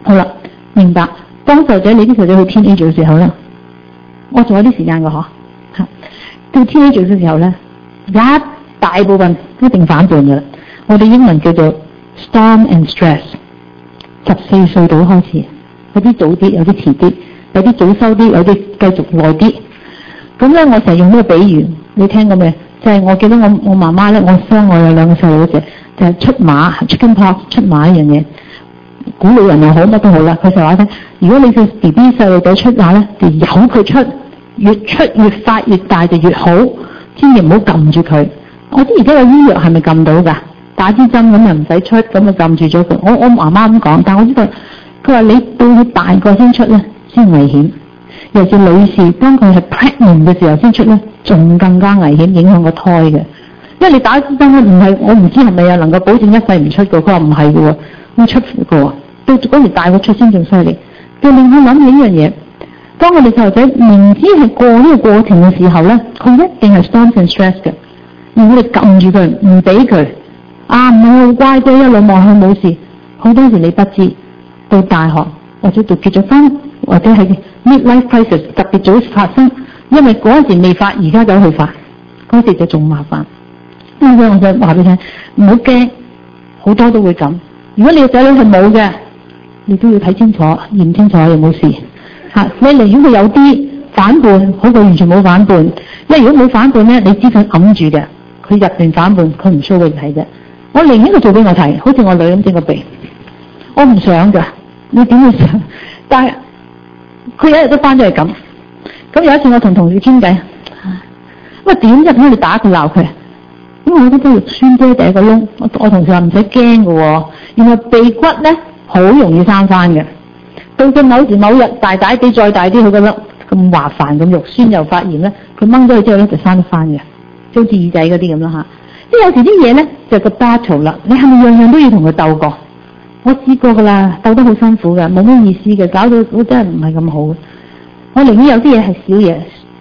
好啦，明白。當細路仔你啲細路仔去 teenage 嘅時候咧，我仲有啲時間㗎嗬嚇。到 teenage 嘅時候咧，一大部分一定反叛㗎啦。我哋英文叫做 storm and stress。十四歲到開始，有啲早啲，有啲遲啲，有啲早收啲，有啲繼續耐啲。咁咧，我成日用呢個比喻，你聽過未？就係、是、我記得我我媽媽咧，我生我有兩個細路嗰隻，就係、是、出馬 chicken pox 出馬一樣嘢。古老人又好乜都好啦，佢就話聽，如果你個 B B 細路仔出馬咧，就由佢出，越出越快越大就越好，千祈唔好撳住佢。我知而家個醫藥係咪撳到㗎？打支針咁又唔使出，咁就撳住咗佢。我我媽媽咁講，但我知道佢話你到佢大個先出咧，先危險。尤其是女士，當佢係 pregnant 嘅時候先出咧，仲更加危險，影響個胎嘅。因為你打支針咧，唔係我唔知係咪啊能夠保證一世唔出嘅。佢話唔係嘅喎，會出嘅喎。到嗰時大個出先仲犀利。就令我諗起呢樣嘢，當我哋細路仔明知係過呢個過程嘅時候咧，佢一定係 storm and stress 嘅，而我哋撳住佢，唔俾佢。啊，唔係好乖啫，一路望佢冇事。好多時你不知，到大學或者到結咗婚，或者係 midlife crisis 特別早發生，因為嗰陣時未發，而家走去發，嗰時就仲麻煩。咁所以我想話俾你聽，唔好驚，好多都會咁。如果你個仔女係冇嘅，你都要睇清楚、驗清楚有冇事。嚇、啊，你寧願佢有啲反叛，好過完全冇反叛。因為如果冇反叛咧，你知佢揞住嘅，佢入邊反叛，佢唔 show 俾你睇啫。我寧願佢做俾我睇，好似我女咁整個鼻，我唔想噶，你點會想？但係佢有一日都翻咗嚟咁。咁有一次我同同事傾偈，喂點啫？咁你打佢鬧佢，因為我覺得肉酸啫，第一個窿。我我同事話唔使驚噶喎，原來鼻骨咧好容易生翻嘅。到佢某時某日大大啲再大啲，佢覺得咁麻煩咁肉酸又發炎咧，佢掹咗佢之後咧就生得翻嘅，好似耳仔嗰啲咁啦嚇。即係有時啲嘢咧就個 battle 啦，你係咪樣樣都要同佢鬥過？我試過噶啦，鬥得好辛苦嘅，冇乜意思嘅，搞到我真係唔係咁好。我寧願有啲嘢係小嘢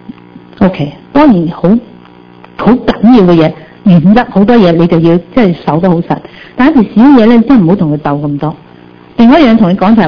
，OK， 當然好好緊要嘅嘢，原則好多嘢你就要即係守得好實。但係一條小嘢咧，真係唔好同佢鬥咁多。另外一樣同你講就係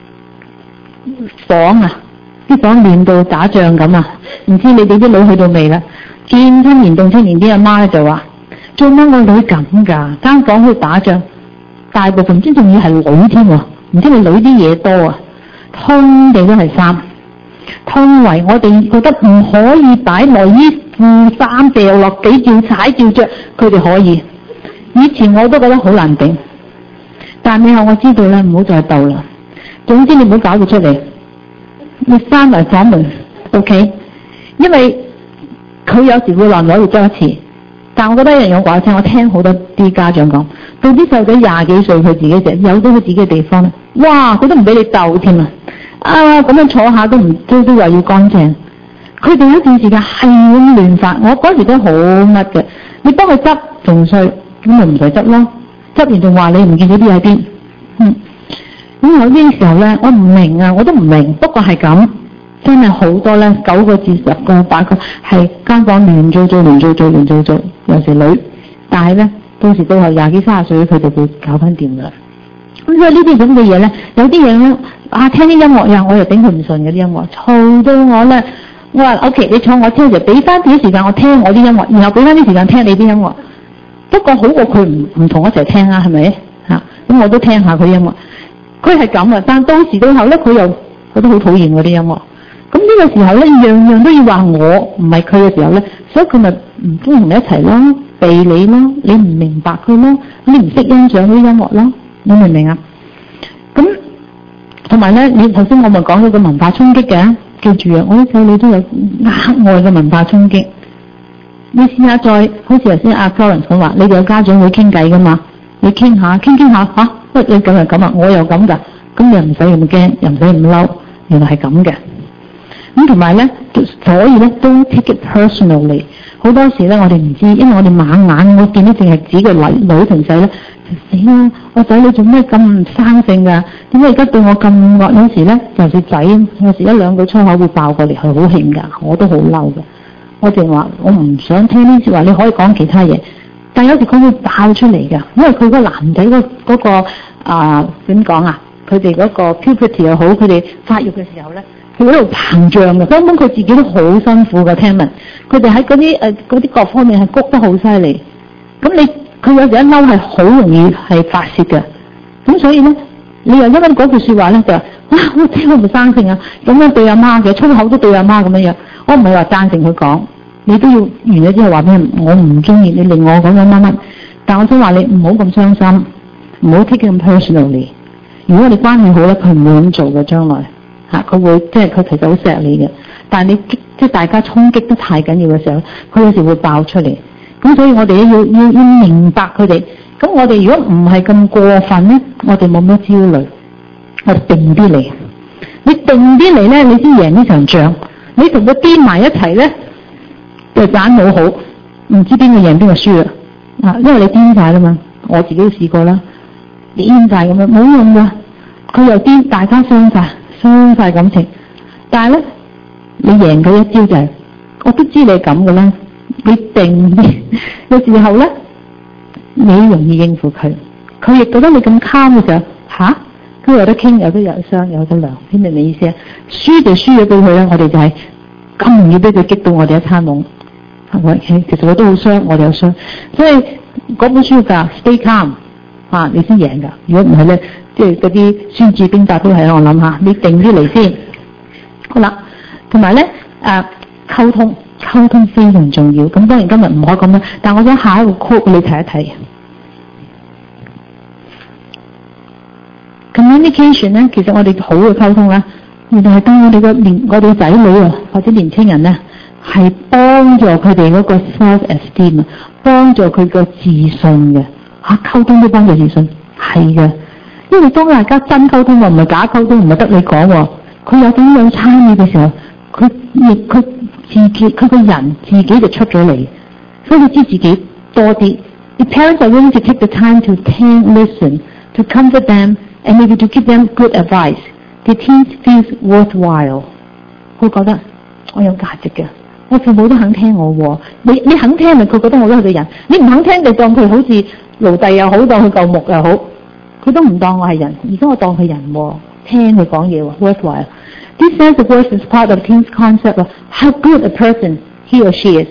房啊，啲房亂到打仗咁啊！唔知你哋啲女去到未啦？見親年動青年啲阿媽咧就話。做乜我女咁㗎？間房去打仗，大部分先仲要係女添喎，唔知你女啲嘢多啊？通地都係衫，通圍我哋覺得唔可以擺內衣褲衫掉落地照踩照着，佢哋可以。以前我都覺得好難頂，但係以後我知道咧，唔好再鬥啦。總之你唔好搞佢出嚟，你閂埋房門 ，OK？ 因為佢有時會話攞要裝一次。但我覺得一樣有話聽，我聽好多啲家長講，到啲細路仔廿幾歲，佢自己就有咗佢自己嘅地方咧，哇！佢都唔俾你鬥添啊！啊，咁樣坐下都唔都都話要乾淨。佢哋有一段時間係咁亂發，我嗰時都好乜嘅。你幫佢執仲衰，咁咪唔使執咯。執完仲話你唔見咗啲喺邊。嗯，咁有啲時候咧，我唔明啊，我都唔明。不過係咁。真係好多咧，九個至十個、八個係間房亂糟糟、亂糟糟、亂糟糟，有時女，但係咧到時到後廿幾三十歲，佢就會搞翻掂噶啦。咁所以呢啲咁嘅嘢咧，有啲嘢咧啊，聽啲音樂呀，我又頂佢唔順嘅啲音樂，嘈到我咧，我話 OK， 你坐我車就俾翻啲時間我聽我啲音樂，然後俾翻啲時間聽你啲音樂。不過好過佢唔唔同我一齊聽啊，係咪嚇？咁我都聽下佢音樂。佢係咁啊，但到時到後咧，佢又覺得好討厭嗰啲音樂。咁呢個時候咧，樣樣都要話我唔係佢嘅時候咧，所以佢咪唔中意同你一齊咯，避你咯，你唔明白佢咯，你唔識欣賞啲音樂咯，你明唔明啊？咁同埋咧，你頭先我咪講咗個文化衝擊嘅，記住啊，我啲仔女都有額外嘅文化衝擊。你試下再好似頭先阿 Florence 講話，你哋有家長會傾偈噶嘛？你傾下傾傾下嚇，喂、啊、你咁又咁啊，我又咁㗎，咁你又唔使咁驚，又唔使咁嬲，原來係咁嘅。咁同埋咧，所以咧都 take it personally。好多時咧，我哋唔知，因為我哋猛眼，我見到淨係指個女女同仔咧，就死啦！我仔女做咩咁唔生性㗎？點解而家對我咁惡？有時咧，尤其是仔，有時一兩句粗口會爆過嚟，係好興㗎，我都好嬲㗎。我淨話我唔想聽呢啲話，你可以講其他嘢，但有時佢會爆出嚟㗎，因為佢個男仔嗰嗰個啊點講啊？ 佢哋嗰個 puberty 又好，佢哋發育嘅時候咧，佢喺度膨脹嘅，根本佢自己都好辛苦嘅。聽聞佢哋喺嗰啲誒嗰啲各方面係谷得好犀利。咁你佢有時一嬲係好容易係發泄嘅。咁所以咧，你又因為嗰句説話咧就啊，我聽我唔生性啊，咁樣對阿媽嘅粗口都對阿媽咁樣樣。我唔係話贊成佢講，你都要完咗之後話俾人，我唔中意你令我咁樣乜乜。但我想話你唔好咁傷心，唔好 take it personally。如果你關係好咧，佢唔會咁做嘅。將來嚇佢會即係佢其實好錫你嘅，但係你激即係大家衝擊得太緊要嘅時候，佢有時會爆出嚟。咁所以我哋要要要明白佢哋。咁我哋如果唔係咁過分咧，我哋冇乜焦慮，我哋定啲嚟。你定啲嚟咧，你先贏呢場仗。你同佢癲埋一齊咧，就揀冇好，唔知邊個贏邊個輸啊！啊，因為你癲晒啦嘛，我自己都試過啦，你癲晒咁樣冇用噶，佢又癲，大家傷晒，傷晒感情。但係咧，你贏佢一招就係、是，我都知你咁噶啦，你定啲，有時候咧，你容易應付佢，佢亦覺得你咁 calm 嘅時候，吓，佢有得傾，有得有傷，有得量，聽明你意思啊？輸就輸咗俾佢啦，我哋就係咁容易俾佢激到我哋一餐懵。其實佢都好傷，我哋有傷，所以嗰本書㗎 Stay Calm 啊，你先贏㗎。如果唔係咧，即係嗰啲孫子兵法都係我諗下，你定啲嚟先。好啦，同埋咧誒溝通，溝通非常重要。咁當然今日唔可以咁樣，但我想下一個 quote 你睇一睇。Communication 咧，其實我哋好嘅溝通啦，原來係當我哋個年我哋仔女啊或者年青人咧。係幫助佢哋嗰個 self-esteem 啊，幫助佢個自信嘅嚇，溝通都幫助自信，係嘅。因為當大家真溝通喎，唔係假溝通，唔係得你講喎，佢有點樣參與嘅時候，佢亦佢自己佢個人自己就出咗嚟，所以佢知自己多啲。The parents are willing to take the time to聽 listen, to comfort them, and maybe to give them good advice. The teens feels worthwhile. 佢覺得我有價值嘅。我父母都肯聽我喎，你你肯聽咪佢覺得我都係個人，你唔肯聽就當佢好似奴隸又好，當佢舊木又好，佢都唔當我係人，而家我當佢人喎，聽佢講嘢喎 worthwhile。This sense of worth is part of teens concept of how good a person he or she is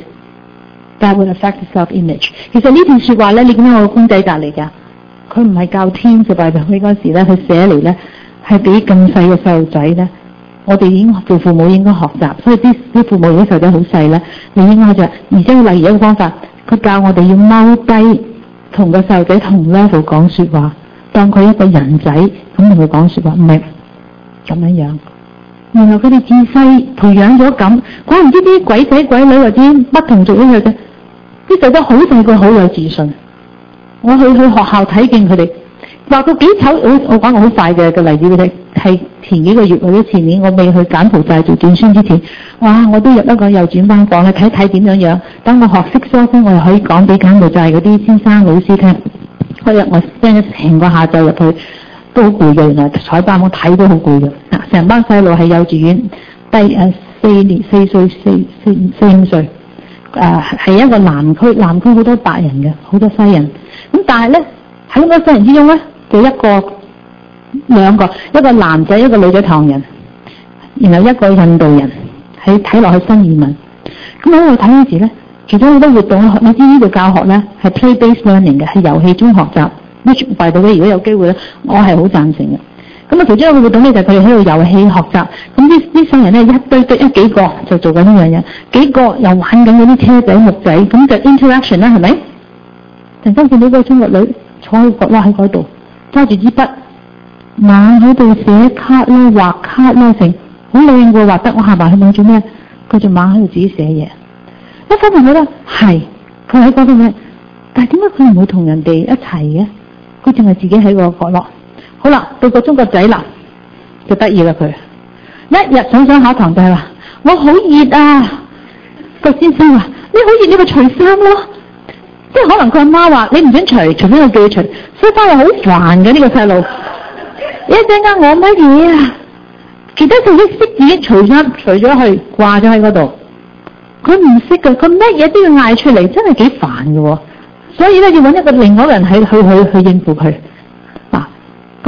that will affect the self-image。其實呢段説話咧，你見到我個公仔達嚟㗎，佢唔係教 teens 嘅，但係佢嗰時咧，佢寫嚟咧係俾咁細嘅細路仔咧。我哋已經做父母應該學習，所以啲啲父母如果細仔好細咧，你應該就而且例如一個方法，佢教我哋要踎低同個細路仔同 level 講説話，當佢一個人仔咁同佢講説話，唔係咁樣樣。然後佢哋自細培養咗咁，怪唔知啲鬼仔鬼女或者不同族裔嘅啫，啲細仔好細個好有自信。我去去學校睇見佢哋。話到幾醜，我我講個好快嘅嘅例子俾你睇，係前幾個月或者前年我未去柬埔寨做轉宣之前，哇！我都入一個幼稚園班房咧，睇睇點樣樣。等我學識疏聲，我又可以講俾柬埔寨嗰啲先生老師聽。嗰日我 spend 咗成個下晝入去，都好攰嘅。原來坐班我睇都好攰嘅。嗱，成班細路係幼稚園低誒四年四歲四四四五歲，誒係一個南區，南區好多白人嘅，好多西人。咁但係咧喺咁多西人之中咧。就一個兩個，一個男仔一個女仔唐人，然後一個印度人，喺睇落去新移民。咁喺度睇嗰時咧，其中好多活動，你知呢度教學咧係 play-based learning 嘅，係遊戲中學習。which by the way，如果有機會咧，我係好贊成嘅。咁啊，其中一個活動咧就係佢哋喺度遊戲學習。咁啲啲新人咧一堆堆一幾個就做緊呢樣嘢，幾個又玩緊嗰啲車仔木仔，咁就 interaction 啦，係咪？突然間見到嗰個中國女坐喺角落喺嗰度。揸住支筆，猛喺度寫卡啦、畫卡啦，成好靚嘅畫得。我行埋去問做咩？佢就猛喺度自己寫嘢。一方面覺得係，佢喺嗰度咩？但係點解佢唔會同人哋一齊嘅？佢淨係自己喺個角落。好啦，到個中國仔啦，就得意啦佢。一日上上下堂就係話：我好熱啊！個先生話：你好熱，你咪除衫咯。即係可能佢阿媽話你唔准除，除非我叫佢除，所以翻嚟好煩嘅呢個細路。一陣間我乜嘢啊？其他細路識自己除衫，除咗去掛咗喺嗰度。佢唔識嘅，佢乜嘢都要嗌出嚟，真係幾煩嘅喎。所以咧要揾一個另外一個人喺去去去應付佢。嗱，咁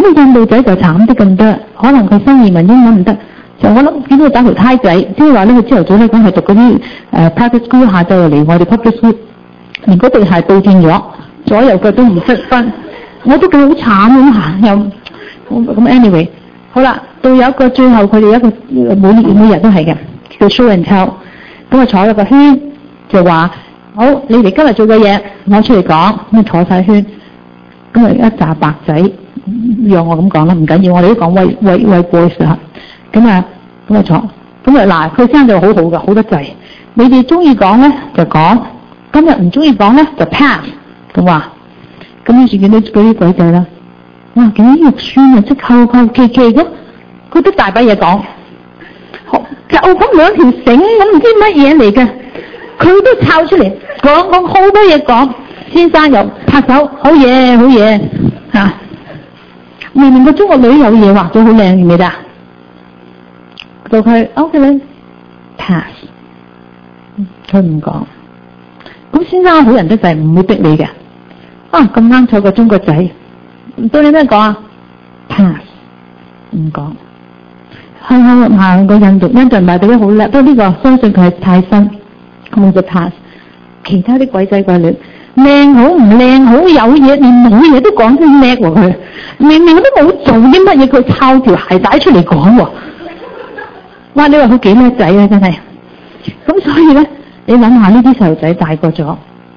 咁啊印度仔就慘啲咁多，可能佢新移民英文唔得，就我諗見到佢打條呔仔，即係話呢，佢朝頭早咧講係讀嗰啲誒 private school， 下晝又嚟我哋 public school， 連嗰對鞋倒轉咗，左右腳都唔識分，我都覺得好慘咁行又咁 anyway， 好啦，到有一個最後佢哋一個每年每日都係嘅，叫 show and tell， 咁啊坐咗個圈就話好，你哋今日做嘅嘢攞出嚟講，咁啊坐晒圈，咁啊一紮白仔。讓我咁講啦，唔緊要，我哋都講喂喂喂 boys 啦，咁啊咁啊坐，咁啊嗱，佢生就好好噶，好得滯。你哋中意講咧就講，今日唔中意講咧就 pass 咁話。咁於是見到嗰啲鬼仔啦，哇，幾肉酸啊，即係扣扣企企咁，佢都大把嘢講，就咁兩條繩咁唔知乜嘢嚟嘅，佢都抄出嚟講講好多嘢講。先生又拍手，好嘢好嘢嚇。明明個中國女有嘢畫咗好靚，記唔記得？到佢 OK pass， 佢唔講。咁先生好人得滯，唔會逼你嘅。啊咁啱坐個中國仔，到你咩講啊 ？pass， 唔講。香香下個印度印度人賣得好叻，不過呢個相信佢係太新，冇咗 pass。其他啲鬼仔鬼女。靚好唔靚好有嘢，連冇嘢都講真叻喎佢，明明都冇做啲乜嘢，佢抄條鞋帶出嚟講喎。哇！你話佢幾叻仔啊，真係。咁所以咧，你諗下呢啲細路仔大個咗，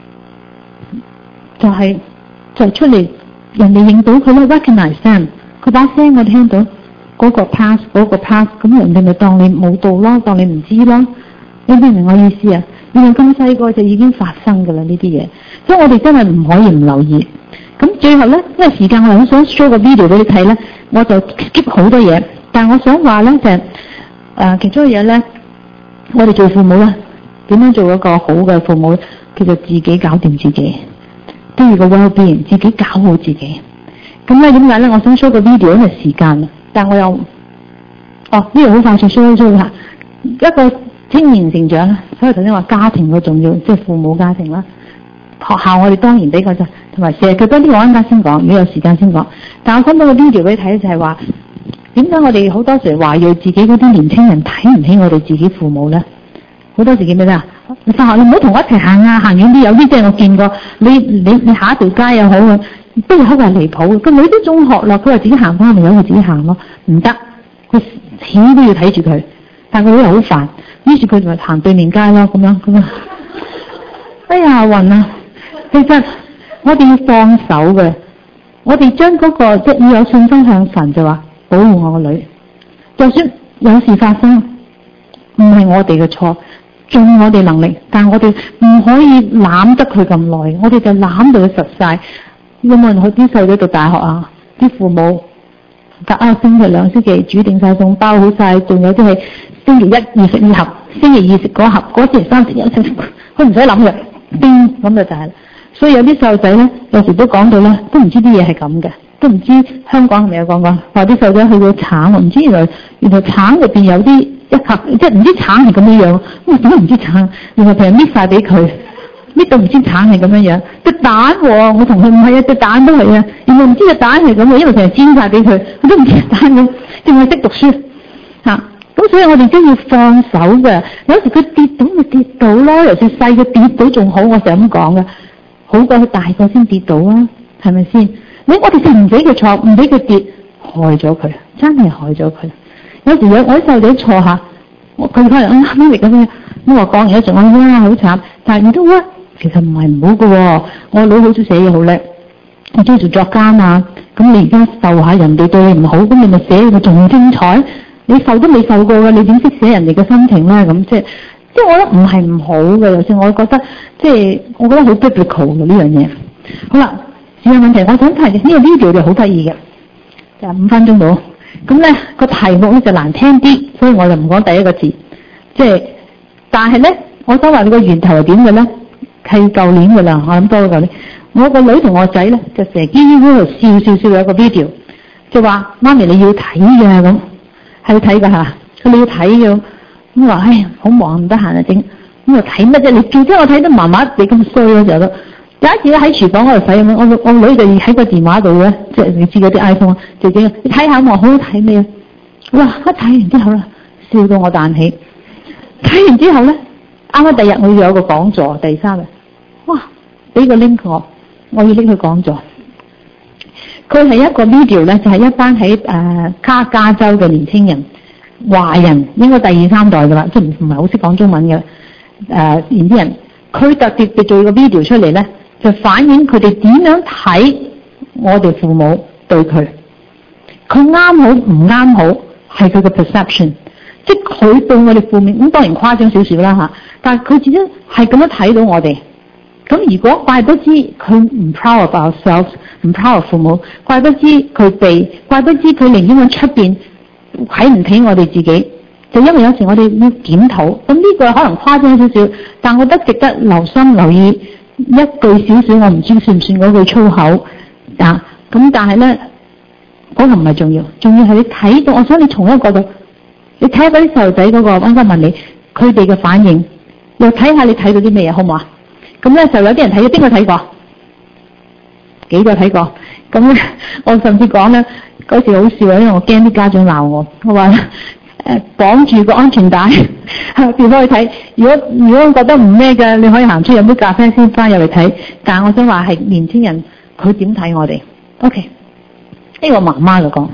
就係、是、就出嚟，人哋認到佢咧 recognize them， 佢把聲我聽到嗰個 pass 嗰個 pass， 咁人哋咪當你冇到咯，當你唔知咯。你明唔明我意思啊？原來咁細個就已經發生㗎啦呢啲嘢，所以我哋真係唔可以唔留意。咁最後咧，因為時間我係好想 show 個 video 俾你睇咧，我就 skip 好多嘢。但係我想話咧就係、是、誒、呃、其中嘅嘢咧，我哋做父母咧點樣做一個好嘅父母，其實自己搞掂自己，都要個 well-being， 自己搞好自己。咁咧點解咧？我想 show 個 video 因為時間，但我又哦呢度好快脆 show 一 show 下一個。青年成長啦，所以頭先話家庭嘅重要，即係父母家庭啦。學校我哋當然比較就同埋社區多啲，我啱啱先講，如果有時間先講。但我講到個 video 俾你睇就係話，點解我哋好多時話要自己嗰啲年青人睇唔起我哋自己父母咧？好多時見咩啊？你翻學你唔好同我一齊行啊，行遠啲。有啲即係我見過，你你你下一條街又好啊，都係好話離譜。個女都中學啦，佢話自己行翻咪由佢自己行咯，唔得，佢死都要睇住佢。但佢又好煩，於是佢就行對面街咯，咁樣咁樣。哎呀暈啊！其實我哋要放手嘅，我哋將嗰個即係要有信心向神，就話保護我個女。就算有事發生，唔係我哋嘅錯，盡我哋能力，但係我哋唔可以攬得佢咁耐，我哋就攬到佢實晒。有冇人去啲細路仔讀大學啊？啲父母隔啊星期兩星期煮定晒餸包好晒，仲有啲係星期一二食一盒，星期二食嗰盒，嗰星期三食一食，佢唔使諗嘅，叮咁就就係。所以有啲細路仔咧，有時都講到咧，都唔知啲嘢係咁嘅，都唔知香港係咪有講過，話啲細路仔去到橙，唔知原來原來橙入邊有啲一盒，即係唔知橙係咁樣樣，咁點解唔知橙？原來平日搣晒俾佢，搣到唔知橙係咁樣樣，隻蛋喎、哦，我同佢唔係啊，隻蛋都係啊，原來唔知隻蛋係咁嘅，因為成日煎晒俾佢，佢都唔知隻蛋咁，淨係識讀書嚇。咁所以我哋都要放手嘅，有時佢跌倒咪跌倒咯，尤其細嘅跌倒仲好，我成日咁講嘅，好過佢大個先跌倒啊，係咪先？你我哋就唔俾佢錯，唔俾佢跌，害咗佢，真係害咗佢。有時有我啲細路仔錯下，佢可能啊咩嚟咁樣，咁我講完一陣，我哇好慘，但係你都啊，其實唔係唔好嘅喎。我女好中意寫嘢，好叻，我中意做作家嘛。咁你而家受下人哋對你唔好，咁你咪寫佢仲精彩。你受都未受過嘅，你點識寫人哋嘅心情咧？咁即係，即係我覺得唔係唔好嘅，有時我覺得即係，我覺得好 biblical 嘅呢樣嘢。好啦，時間問題，我想提呢個 video 就好得意嘅，就五分鐘到。咁咧個題目咧就難聽啲，所以我就唔講第一個字。即係，但係咧，我想話你個源頭係點嘅咧？係舊年嘅啦，我諗多過舊年。我個女同我仔咧就成日喺度笑笑笑有一個 video，就話媽咪你要睇嘅咁。係睇噶吓，佢你要睇嘅，咁話唉好忙唔得閒啊整，咁話睇乜啫？你叫咗我睇得麻麻地咁衰嘅時候都， 有一次咧喺廚房嗰度洗咁樣，我我女就喺個電話度咧，即係你知嗰啲 iPhone 就整，你睇下我好好睇未啊？哇！一睇完之後咧，笑到我彈起。睇完之後咧，啱啱第日我要有個講座，第三日，哇！俾個 link 我，我要拎去講座。佢係一個 video 咧，就係、是、一班喺誒卡加州嘅年輕人，華人應該第二三代噶啦，即係唔唔係好識講中文嘅誒、呃、年輕人。佢特別嘅做個 video 出嚟咧，就反映佢哋點樣睇我哋父母對佢。佢啱好唔啱好係佢嘅 perception， 即係佢對我哋負面咁當然誇張少少啦嚇，但係佢自己係咁樣睇到我哋。咁如果怪不知佢唔 proud of ourselves， 唔 proud of 父母，怪不知佢哋，怪不知佢寧願喺出邊睇唔起我哋自己。就因為有時我哋要檢討，咁呢個可能誇張少少，但我覺得值得留心留意一句少少，我唔知算唔算嗰句粗口啊？咁但係咧，嗰、那個唔係重要，重要係你睇到。我想你從一個角度，你睇下嗰啲細路仔嗰個，我應該問你佢哋嘅反應，又睇下你睇到啲咩嘢，好唔好啊？咁咧就有啲人睇咗，邊個睇過？幾個睇過？咁咧，我甚至講咧嗰時好笑啊，因為我驚啲家長鬧我，我話誒綁住個安全帶，調翻去睇。如果如果覺得唔咩嘅，你可以行出去飲杯咖啡先翻入嚟睇。但係我想話係年輕人佢點睇我哋 ？OK， 呢個媽媽就講。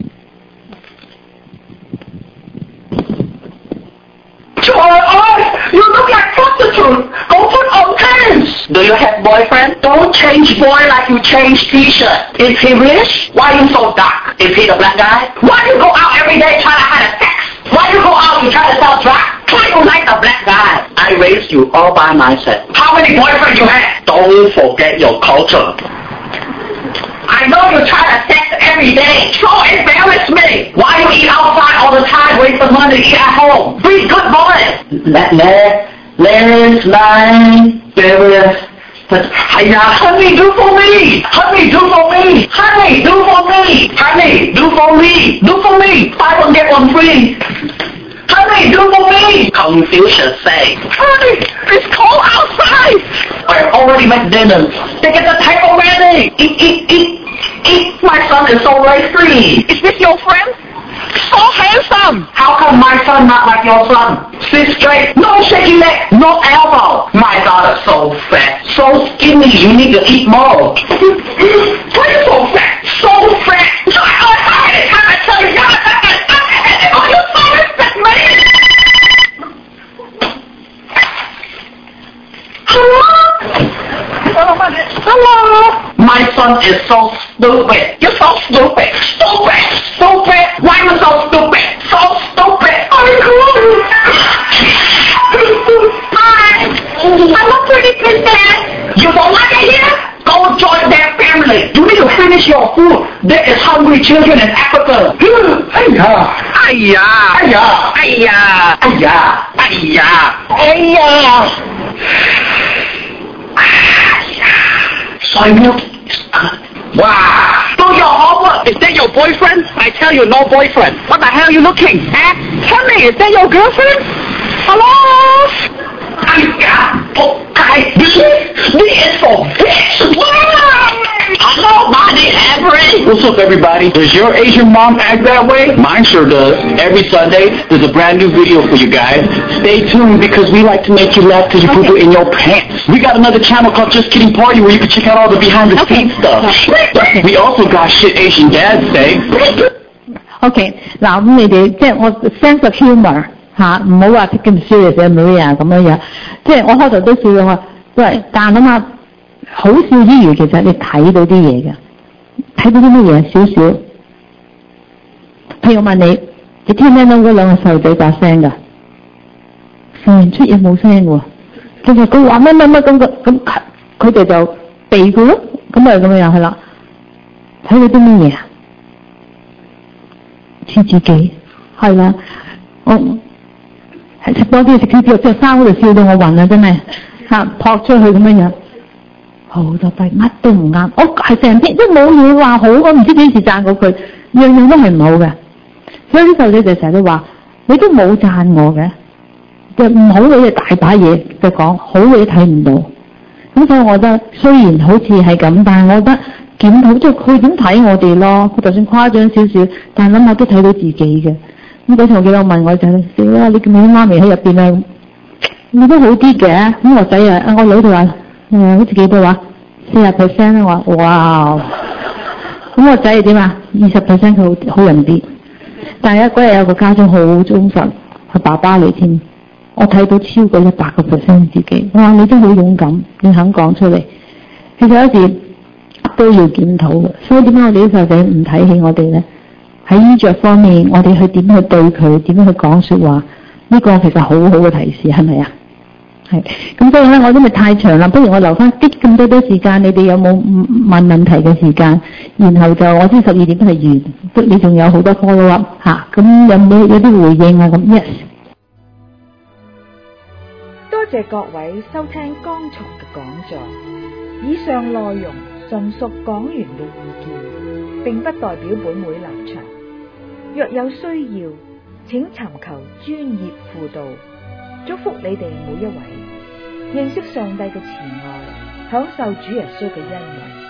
You look like prostitute. Go put on pants. Do you have boyfriend? Don't change boy like you change t-shirt. Is he rich? Why you so dark? Is he the black guy? Why you go out every day trying to have sex? Why you go out and try to sell drugs? Why you like the black guy? I raised you all by myself. How many boyfriends you have? Don't forget your culture. I know you try to sex every day. So embarrass me. Why you eat outside all the time, waste the money to eat at home? Be good boy. Let, let, let's line, various. Hiya, honey, do for me. Honey, do for me. Honey, do for me. Honey, do for me. Do for me. Buy one get one free. Honey, do for me. Confucius say, honey, it's cold outside. I already made dinner. They get the table ready. Eat, eat, eat, eat. My son is so free. Is this your friend? So handsome. How come my son not like your son? Sit straight. No shaky leg. No elbow. My daughter so fat. So skinny. You need to eat more. Why you so fat? So fat. So I had it. I tell you. Oh, you so respect me. Hello? Hello? My son is so stupid. You're so stupid. Stupid. Stupid. Why are you so stupid? So stupid. Hi. I'm a pretty princess. You don't like it here? Go join their family. You need to finish your food. There is hungry children in Africa. Ayya. Ayya. Ayya. Ayya. Ayya. Ayya. Ayya. Soy milk is good. Wow. Do your homework. Is that your boyfriend? I tell you, no boyfriend. What the hell are you looking at? Honey, is that your girlfriend? Hello? Ayya. Okay. This is for bitch. Wow. Hello, Bonnie Avery. What's up, everybody? Does your Asian mom act that way? Mine sure does. Every Sunday, there's a brand new video for you guys. Stay tuned because we like to make you laugh till you okay. poop it in your pants. We got another channel called Just Kidding Party where you can check out all the behind-the-scenes okay. stuff. We also got shit Asian dads say. OK， 嗱咁你哋即係我 sense of humour 嚇，唔好話 take it serious 啊 Maria 咁樣樣，即係我開頭都笑咗我，喂，但諗下好笑之餘，其實你睇到啲嘢嘅，睇到啲乜嘢少少。譬如我問你，你聽唔聽到嗰兩個細路仔把聲㗎？嗯，出嘢冇聲喎。其實佢話乜乜乜咁個咁，佢哋就避佢咯，咁咪咁樣係啦。睇到啲乜嘢啊？似自己係啦，我係食多啲食少啲，即係生嗰度笑到我暈啊！真係嚇撲出去咁樣樣，好多弊乜都唔啱。我係成篇都冇嘢話好，我唔知幾時讚過佢，樣樣都係唔好嘅。所以啲細路仔就成日都話：你都冇讚我嘅，就唔好嘅嘢大把嘢就講，好嘅嘢睇唔到。 咁所以我覺得雖然好似係咁，但係我覺得檢討即係佢點睇我哋咯。佢就算誇張少少，但係諗下都睇到自己嘅。咁嗰次我記得我問我仔：死啦！你見唔見媽咪喺入邊啊？你都好啲嘅。咁我仔啊，我女就話：誒，好似幾多話？四十 percent 啊！我話：哇！咁我仔係點啊？二十 percent 佢好好人啲。但係嗰日有個家長好忠實，係爸爸嚟添。我睇到超過一百個 percent 自己。哇！你都好勇敢，你肯講出嚟。其實有時都要檢討嘅。所以點解我哋啲細路仔唔睇起我哋咧？喺衣着方面，我哋去點去對佢，點樣去講說話，呢、這個其實好好嘅提示，係咪啊？係。咁所以咧，我都咪太長啦，不如我留翻啲咁多多時間，你哋有冇問問題嘅時間？然後就我知十二點都係完，你仲有好多 follow up 嚇，咁有冇有啲回應啊？咁 yes。 多謝各位收聽剛才嘅講座，以上內容純屬講員嘅意見，並不代表本會立場。若有需要，請尋求專業輔導。祝福你哋每一位認識上帝嘅慈愛，享受主耶穌嘅恩惠。